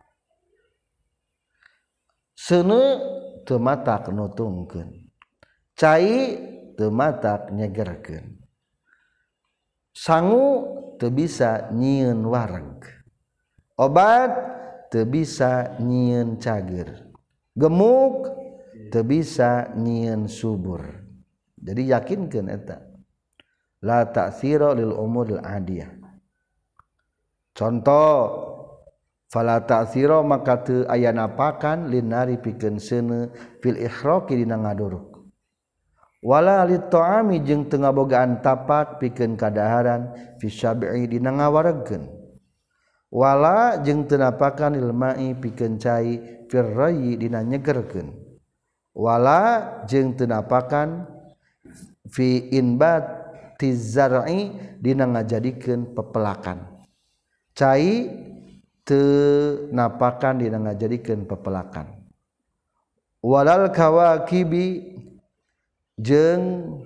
Seuneu teu matak nutungkeun. Cai teu matak nyegerkeun. Sangu teu bisa nyieun wareg. Obat teu bisa nyieun cager. Gemuk teu bisa nyieun subur. Jadi yakinkeun eta. La ta'sira lil umuril adiyah. Contoh, fala ta'sira maka teu aya napakan linari pikeun seuneu fil ikhraqi dina ngaduruk. Wala lit ta'ami jeung teu ngabogaan tapak pikeun kadaharan fi syab'i dina ngawaregkeun. Wala jeung teu napakan lil ma'i pikeun cai fir rayyi dina nyegerkeun. Wala jeung teu napakan fi inbat tizar'i dina ngajadikeun pepelakan. Cai teu napakan dina ngajadikeun pepelakan. Walal kawakibi jeung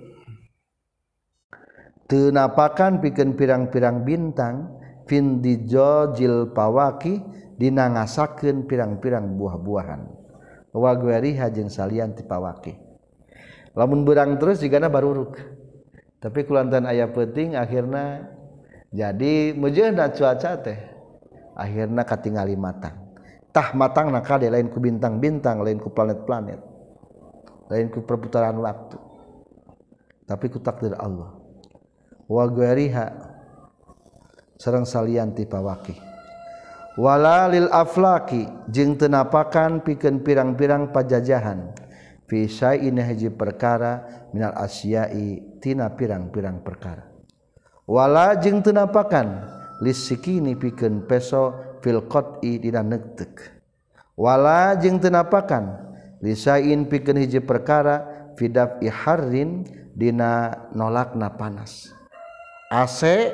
teu napakan pikeun pirang-pirang bintang fin dijojil pawaki dina ngasakeun pirang-pirang buah-buahan. Wa gueriha jeung salian ti pawaki. Lamun beurang terus jigana baruruk. Tapi kulantan aya peuting akhirna jadi meujeunna cuaca teh akhirna katingali matang. Tah matangna kade lain ku bintang-bintang, lain ku planet-planet, lain ku perputaran waktu. Tapi ku takdir Allah. Wa ghairiha sareng salian ti pawaki. Wala lil aflaki jeung teu napakan pikeun pirang-pirang pajajahan. Fi syai'in hiji perkara minal asya'i tina pirang-pirang perkara. Wala jeung teu napakan lisikini pikeun peso fil qat'i dina neukteuk. Wala jeung teu napakan lisain pikeun hiji perkara fi daf'i harrin dina nolakna panas. A C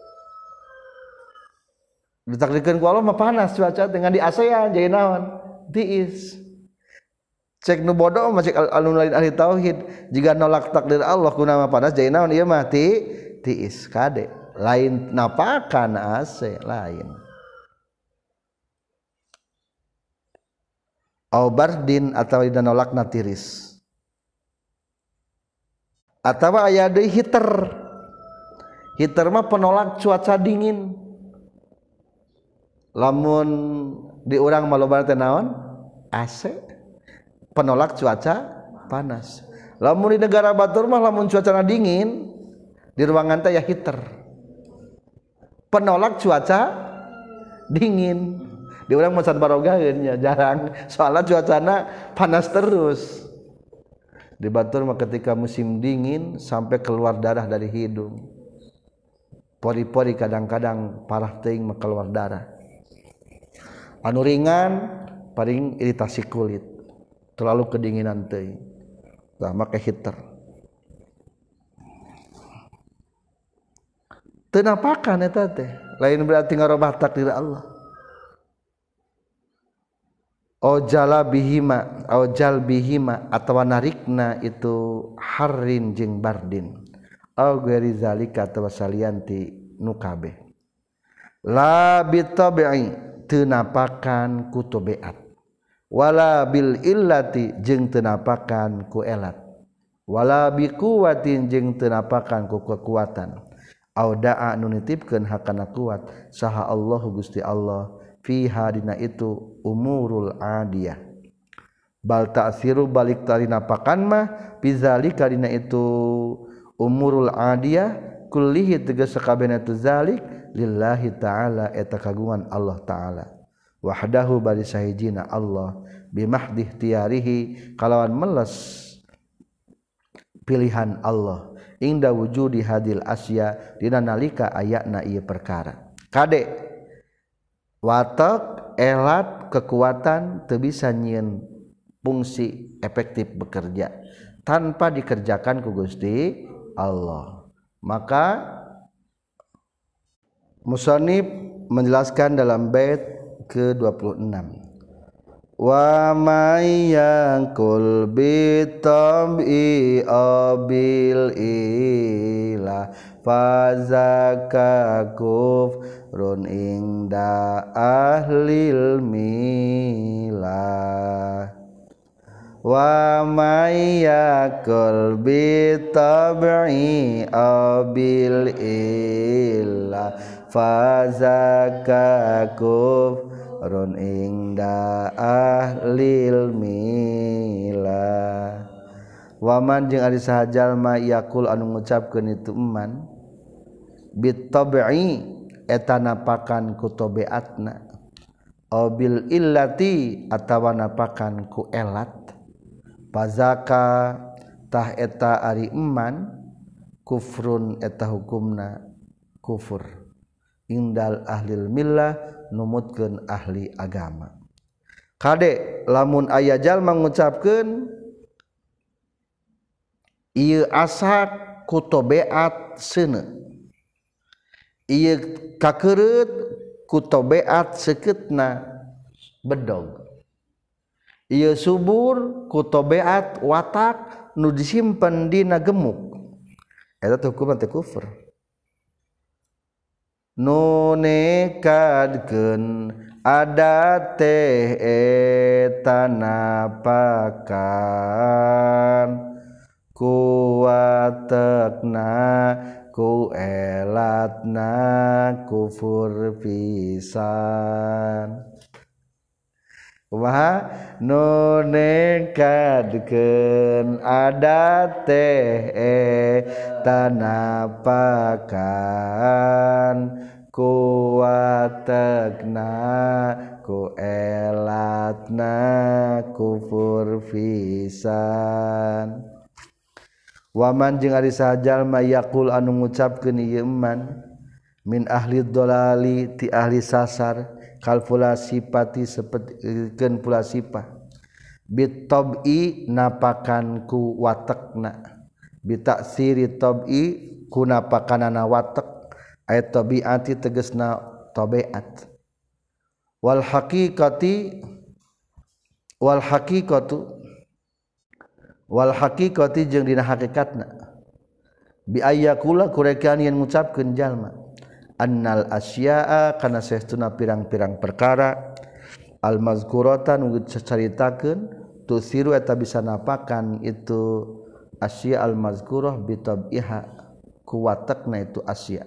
ditakdirkeun ku Allah mah panas cuaca dengan di A C ya jadi naon? Tiis. Cek nu bodoh masih anu lain ahli tauhid jika nolak takdir Allah kunaon panas jadi naon ieu mah ti tiis kade lain napakan A C lain. Au bardin atawa dina nolakna tiris. Atawa aya deui heater. Heater mah penolak cuaca dingin. Lamun di urang mah loba teh naon? A C. Penolak cuaca panas. Lamun di negara batur mah lamun cuacana dingin di ruangan teh ya heater. Penolak cuaca dingin. Di urang mah can barogaheun nya jarang. Soalna cuacana panas terus. Di batur mah ketika musim dingin sampai keluar darah dari hidung. Pori-pori kadang-kadang parah teuing mah keluar darah. Anu ringan paling iritasi kulit. Terlalu kedinginan teuing. Tah make heater. Teu napakan eta teh. Lain berarti ngarobah takdir Allah. Ojala bihima, ojal bihima atawa narikna itu harrin jeung bardin. Au ghairi zalika atawa salianti nu kabeh. La bitabi'i teu napakan ku tabiat. Wala bil illati jeung teu napakan ku elat. Wala bi quwwatin jeung teu napakan ku kekuatan. Au da'a nu nitipkeun hakana kuat saha Allahu Gusti Allah fiha dina itu umurul adiyah. Bal ta'siru balik tari napakan mah bizalika dina itu umurul adiyah kullihi tegas sakabehna tu zalik lillahi ta'ala eta kagungan Allah ta'ala. Wahdahu bari sahijina Allah bimahdi ikhtiyarihi kalawan meles pilihan Allah inda wujudi hadil asya dina nalika ayatna ieu perkara. Kade watak elat kekuatan teu bisa nyieun fungsi efektif bekerja tanpa dikerjakan ku Gusti Allah. Maka musannif menjelaskan dalam bait ke dua puluh enam. Wa may yaqul bi tab'i abil ila fazaka kufrun inda ahlil milah. Wa may yaqul bi tab'i abil illa fazaka kufrun inda ahlil milah. Waman jeung ari saha jalma yaqul anu ngucapkeun itu eman bi tab'i eta napakan ku tabiatna abil illati atawa napakan ku elat fazaka tah eta ari eman kufrun eta hukumna kufur indal ahlil millah numutkeun ahli agama. Kade lamun aya jalma ngucapkeun ieu asa ku tabiat seuneu, ieu kakeureut ku tabiat seukeutna bedog, ieu subur ku tabiat watak nu disimpen dina gemuk, eta teh hukumna teh kufur. Nu nekadkeun adat teh eta napakan kuwatekna ku elatna kufur pisan. Kumaha nu nekadkeun adat teh eta napakan kuwatekna ku elatna kufur pisan. Waman jeung ari saha jalma yaqul anu ngucapkeun ieu eman min ahli dhalali ti ahli sasar kal pula sifati sapertikeun pula sifat bit tab'i napakan ku watekna bi taksiri tab'i ku napakanana watek aya tabiati tegasna tabiat wal haqiqati wal haqiqatu wal haqiqati jeung dina hakikatna bi ayyakula kurekan yen ngucapkeun jalma annal asya'a kana saestuna pirang-pirang perkara al mazkuratan nu dicaritakeun tusiru eta bisa napakan itu asya al mazkurah bi tab'iha ku watakna itu asya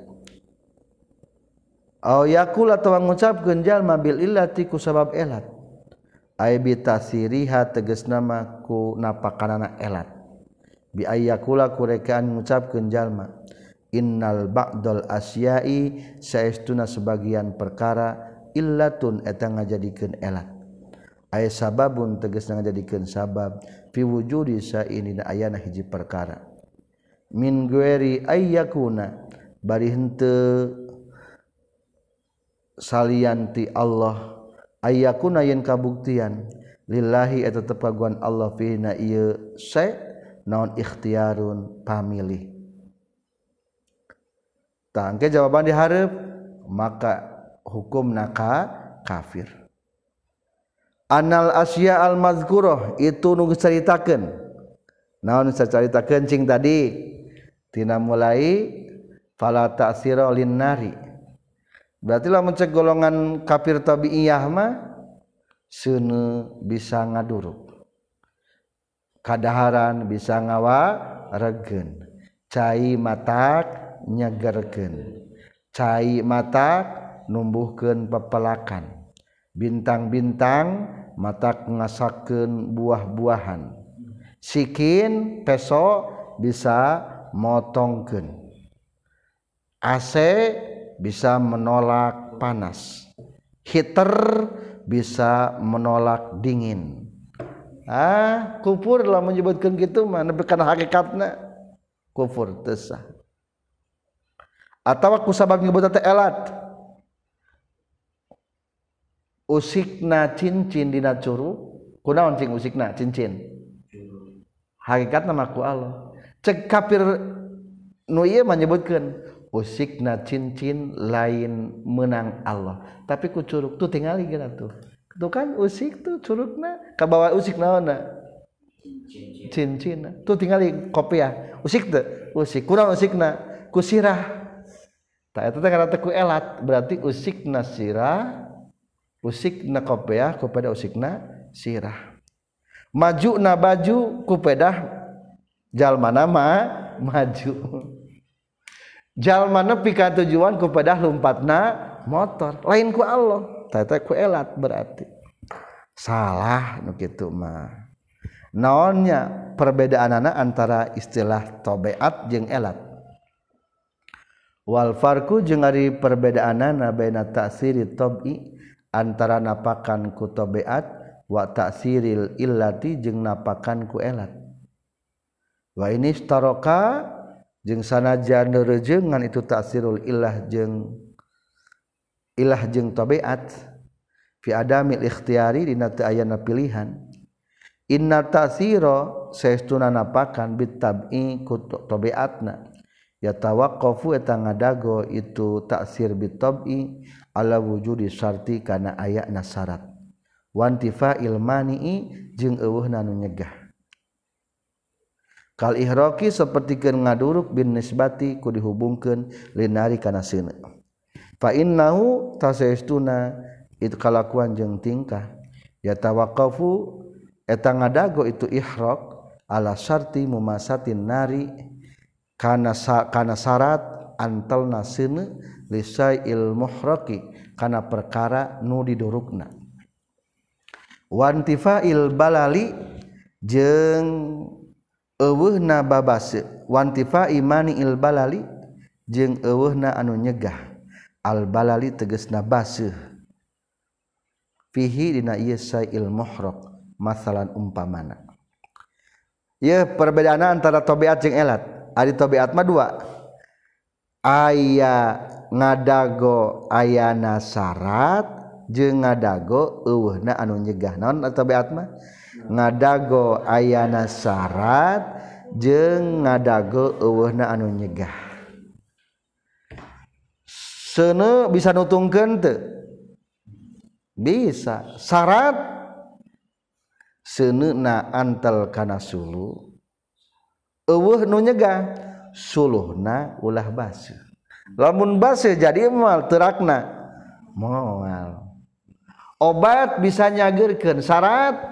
aw yakul atawa ngucapkeun jalma bil illati ku sabab elat ay bi tasiriha tegasna mah ku napakanana elat bi ayyakula kurekaan ngucapkeun jalma innal ba'dal asya'i saestuna sebagian perkara illatun eta ngajadikeun elat ay sababun tegasna ngajadikeun sabab fi wujudi sa'inina ayana hiji perkara min gueri ayyakuna bari henteu salianti Allah ayyakuna yen kabuktian lillahi eta tepaguan Allah fina ieu sa naon ikhtiyarun pamilih. Tah engke jawaban dihareup maka hukumna ka kafir. Anal asya al mazkurah itu nu dicaritakeun. Naon dicaritakeun cing tadi tina mulai fala ta'sira lin nari. Berarti lamun cek golongan kafir tabi'iyah mah seuneu bisa ngaduruk. Kadaharan bisa ngawaregeun. Cai matak nyegerkeun. Cai matak numbuhkeun pepelakan. Bintang-bintang matak ngasakeun buah-buahan. Sikin peso bisa motongkeun. A C bisa menolak panas, heater bisa menolak dingin. Ah, kufur lah menyebutkan gitu mah, nepi kana hakikatna kufur teu sah. Atawa ku sabab nyebutna teh elat. Usikna cincin dina curug, kunaon cing usikna cincin? Hakikatna mah ku Allah. Cek kafir nu ieu mah nyebutkeun usikna cincin lain menang Allah tapi ku curug tuh tinggal gila tuh tuh kan usik tuh curugna kabawa usik naonna cincin tuh tinggal kopiah usik tuh usik kurang usikna ku sirah tak eta teh karena ku elat berarti usikna sirah usikna kopiah ku pada usikna sirah maju na baju ku pedah jalmana ma maju jalma nepi ka tujuan ku pedah lompatna motor lain ku Allah tata ku elat berarti salah nu kitu mah naonnya perbedaanana antara istilah tabiat jeung elat wal farqu jeung ari perbedaanana baina ta'siri tabi antara napakan ku tabiat wa ta'siril illati jeung napakan ku elat wa ini staraka jeung sanajan neurejeungan itu ta'sirul illah jeung ilah jeung tabiat fi adamil ikhtiyari dina teu ayana pilihan inna ta'sira saestuna napakan bit tab'i ku tabiatna yatawaqqafu eta ngadago itu ta'sir bit tab'i ala wujudi syarti kana ayana syarat wantifa ilmani jeung eueuhna nu nyegah kal ihraqi sapertikeun ngaduruk bin nisbati ku dihubungkeun linari kana seuneu fa innahu tasaistuna itu kalakuan jeung tingkah yatawaqqafu eta ngadago itu ihraq ala syarti mumasatin nari kana kana syarat antalna seuneu lisail muhraqi kana perkara nu didurukna wantifail balali jeung eueuhna babase wantifa imani il balali jeung eueuhna anu nyegah al balali tegasna baseuh fihi dina ieu sail muhraq masalan umpamana ieu perbedaanna antara tabiat jeung elat ari tabiat mah dua aya ngadago ayana syarat jeung ngadago eueuhna anu nyegah naon tabiat mah ngadago ayana syarat jeung ngadago eueuhna anu nyegah seuneu bisa nutungkeun teu bisa syarat seuneuna antel kana suluh eueuh nu nyegah suluhna ulah baseuh lamun baseuh jadi moal teurakna moal obat bisa nyageurkeun syarat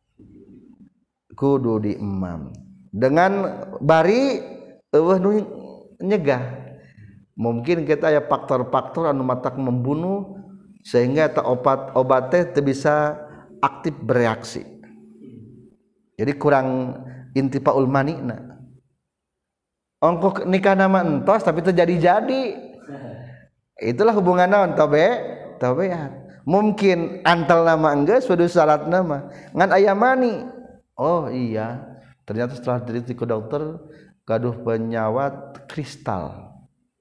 kudu diemam dengan bari eueuh nu nyegah mungkin kita aya faktor-faktor anu matak membunuh sehingga eta obat obat teh teu bisa aktif bereaksi jadi kurang intifaul manina ongko nikah nama entos tapi teu jadi-jadi itulah hubungan naon tabe tabiat mungkin antal nama enggeus kudu syarat nama ngan aya mani. Oh iya, ternyata setelah diteliti ke dokter gaduh penyawat kristal,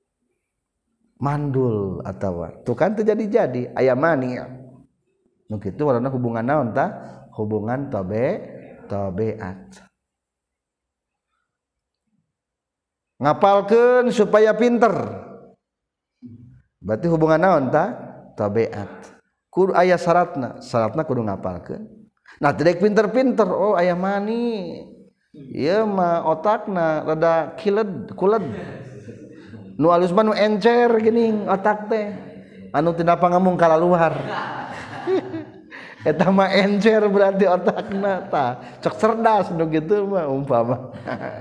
mandul atau tuh kan terjadi jadi ayam mani ya. Nuk itu warna hubungan naon ta? Hubungan tabe tabeat. Ngapalkeun supaya pinter. Berarti hubungan naon ta? Tabeat. Kudu aya syaratna, syaratna kudu ngapalkeun. Nah tidak pinter-pinter oh aya mani ieu mah otakna rada kiled kuled nu alus mah nu encer geuning otak teh anu teu pangamung kalaluhar eta mah encer berarti otakna tah cek cerdas nu kitu mah umpama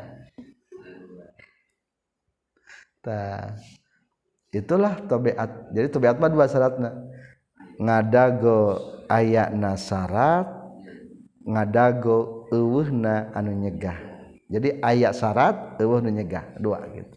tah itulah tabiat jadi tabiat mah dua syaratna ngadago ayana syarat ngadago eueuhna anu nyegah jadi aya syarat eueuh nu nyegah dua gitu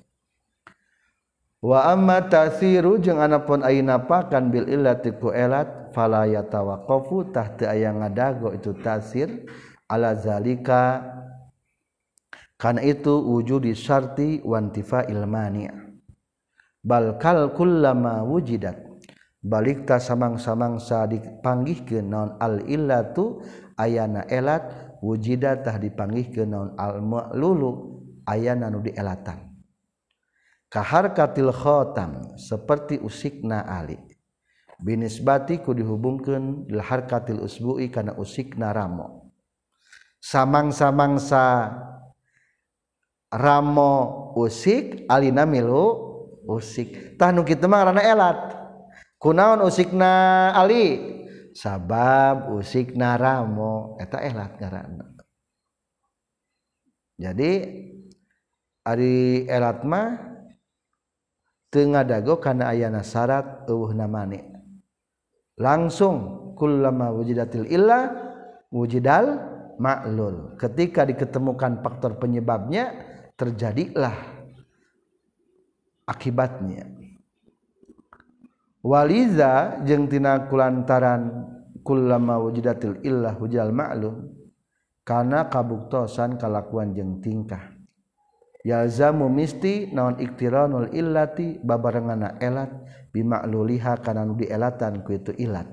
wa amma ta'siru jeung anapun ayeuna pakan bil illati ku elat fala yatawaqqafu tah teu aya ngadago itu ta'sir ala zalika kana itu wujudi syarti wa intifa'il mani' bal kal kullama wujidat balik ta samang-samangsa dipanggihkeun naon al illatu ayana elat wujida tah dipanggihkeun naon al ma'lulu ayana nu dielatan kaharkatil khotam seperti usikna ali binisbati ku dihubungkeun lil harkatil usbu'i kana usikna ramo samang-samangsa ramo usik alina milu usik tah nu kitu mah ngaranna elat kunaon usikna ali sabab usikna ramo eta elat ngaranna jadi ari elat mah teu ngadago kana ayana syarat eueuhna mani langsung kullama wujidatil illa wujidal ma'lul ketika diketemukan faktor penyebabnya terjadilah akibatnya waliza jeung tina kulantaran kullama wujidatil illa wujidal ma'lum kana kabuktosan kalakuan jeung tingkah yalzamu misti naon iktiranul illati babarengana elat bima'luliha kana nu dielatan ku itu ilat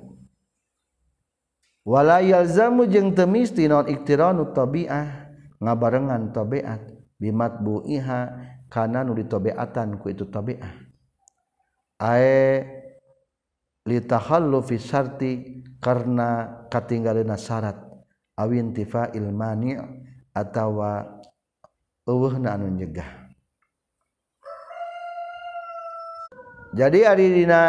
wala yalzamu jeung teu misti naon iktiranu tabi'ah ngabarengan tabiat bimatbu'iha kana nu ditabiatan ku itu tabi'ah ae litakhallufi syarti karena katinggalina syarat awin tifa'il mani' atawa eueuhna anu nyegah. Jadi ari dina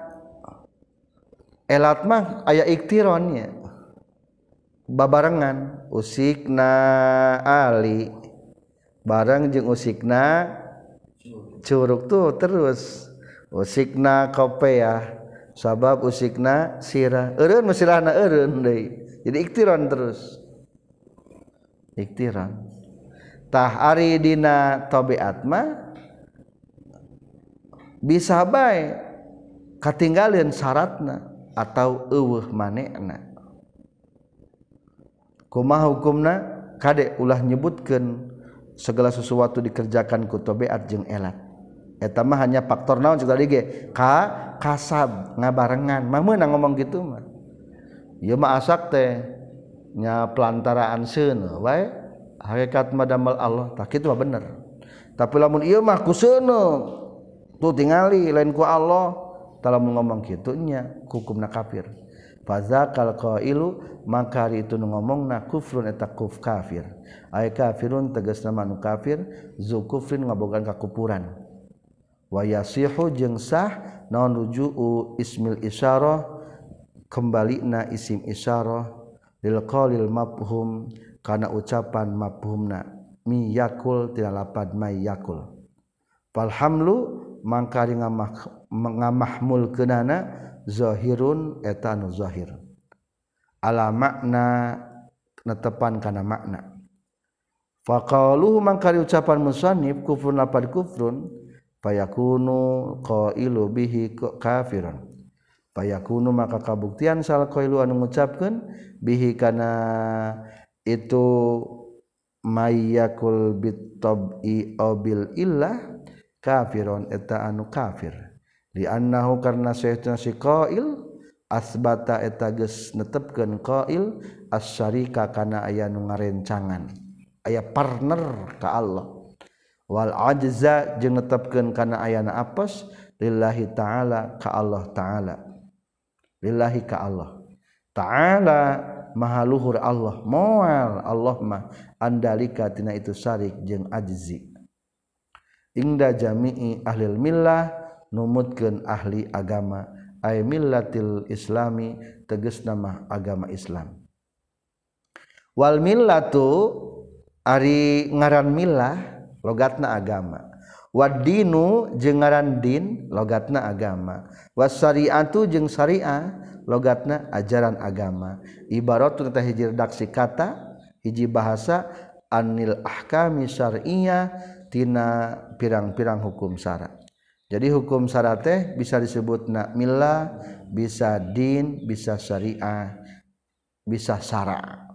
elat mah aya iktironnya babarengan usikna ali bareng jeung usikna curug tuh terus usikna kopeah sabab usikna sirah eureun musirahna eureun deui jadi iktiron terus iktiron tah ari dina tabiat mah bisa bae katinggalieun syaratna atau eueuh manehna kumaha hukumna kade ulah nyebutkeun segala sesuatu dikerjakan ku tabiat jeung elat eta mah hanya faktor naon cek tadi ge ka kasab ngabarengan mah meunang ngomong kitu mah ieu mah asak teh nya pelantaraan seuneu wae hakikat madamal Allah tah kitu mah bener tapi lamun ieu mah ku seuneu tuh tingali lain ku Allah tah lamun ngomong kitu nya hukumna kafir fazakal qailu maka itu nu ngomongna kufrun eta kuf kafir ay kafirun tegasna manu kafir zu kufrin ngabogan kakupuran wa yasihu jeung sah naon ruju'u ismil isyarah kembalina isim isyarah lil qaulil mafhum kana ucapan mafhumna mi yakul tina lapad may yakul fal hamlu mangka ngamahmulkeunana zahirun eta anu zahir ala makna netepan kana makna faqaluhu mangka ucapan musannif kufrun lapad kufrun fayakunu qailu bihi kafiran fayakunu maka kabuktian sal qailu anu ngucapkeun bihi kana itu mayyakul bitab'i abil illah kafirun eta anu kafir li annahu karna saytuna si qail asbata eta geus netepkeun qail asyarika kana aya nu ngarencangan aya partner ka Allah wal ajza jeung netepkeun kana ayana apes lillahi ta'ala ka Allah ta'ala lillahi ka Allah ta'ala maha luhur Allah moal Allah mah andalika tina itu syarik jeung ajzi ingda jami'i ahlil millah numutkeun ahli agama ay millatil islami tegasna mah agama Islam wal millatu ari ngaran millah logatna agama wadinu jeung ngaran din logatna agama wasyari'atu jeung syariah logatna ajaran agama ibaratun teh hiji redaksi kata hiji bahasa anil ahkami syar'iyyah tina pirang-pirang hukum syara. Jadi hukum syara teh bisa disebutna millah, bisa din, bisa syariah, bisa syara.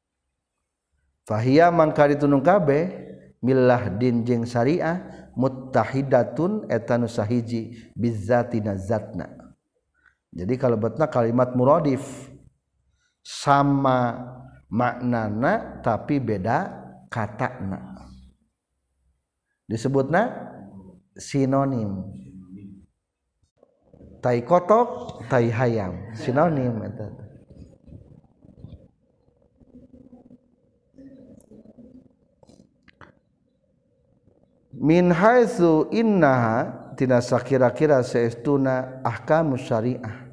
Fahiya mangka ditunung kabeh millah din jeung syariah muttahidatun eta nu sahiji bizzatina zatna. Jadi kalebetna kalimat muradif sama maknana tapi beda katana. Disebutna sinonim. Tai kotok, tai hayam, sinonim eta. Min haitsu innaha tina sakira-kira saestuna ahkamus syariah.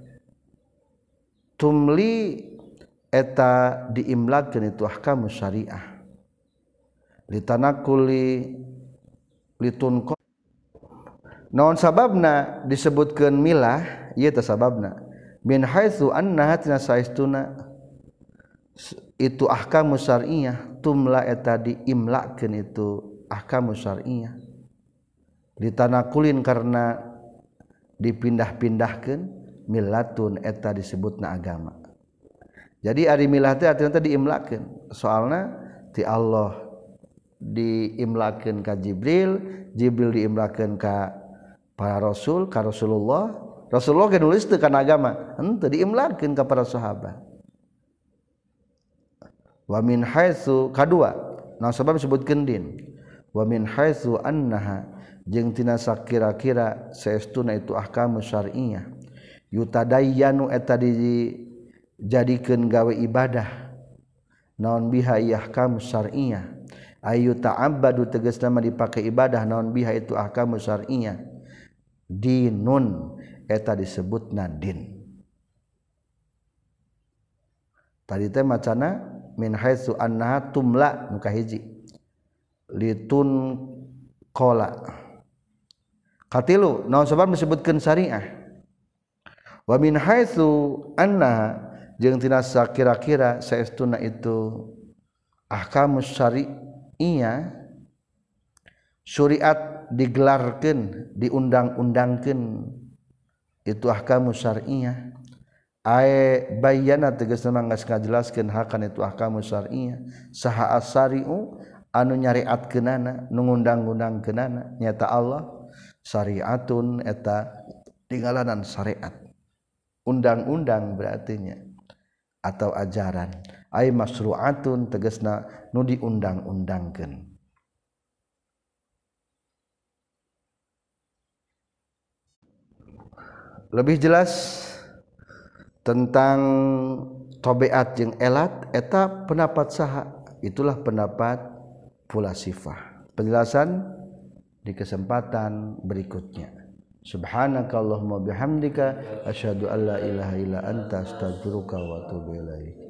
Tumli eta diimlakeun itu ahkamus syariah. Litanakuli litun naon sababna disebutkeun milah ieu teh sababna min haitsu annaha tina saestuna itu ahkamus syar'iyyah tumla eta diimlakeun itu ahkamus syar'iyyah ditanakulin karena dipindah-pindahkeun millatun eta disebutna agama. Jadi ari milah teh artina teh diimlakeun soalna ti Allah diimlakeun ka Jibril, Jibril diimlakeun ka para rasul, ka Rasulullah, Rasulullah ge nulis teu kana agama, henteu diimlakeun ka para sahabat. Wa min haitsu kadua, nah sabab disebutkeun din. Wa min haitsu annaha jeung tina sakira-kira saestuna itu ahkamus syar'iyyah. Yutadayyanu eta dijadikeun gawe ibadah. Naon biha ahkamus syar'iyyah. Ayu ta'abbadu tegasna mah dipake ibadah naon biha itu ahkamus syar'iyyah. Dinun eta disebutna din. Tadi teh macana min haitsu annaha tumla nu kahiji litun qala katilu naon sabab disebutkeun syariah. Wa min haitsu annaha jeung tina sakira-kira saestuna itu ahkamus syari'iyah syariat digelarkeun diundang-undangkeun itu ahkamus syar'iyyah ae bayyana tegasna geus ngajelaskeun hakan itu ahkamus syar'iyyah saha as-syari'u anu nyariatkeunana nu ngundang-undangkeunana nyata Allah syariatun eta tingalanan syariat undang-undang berarti nya atau ajaran ai masru'atun tegasna nu diundang-undangkeun. Lebih jelas tentang tabiat jeung elat eta pendapat saha itulah pendapat Fulasifah. Penjelasan di kesempatan berikutnya. Subhanakallahumma bihamdika asyhadu an la ilaha illa anta astaghfiruka wa atubu ilaik.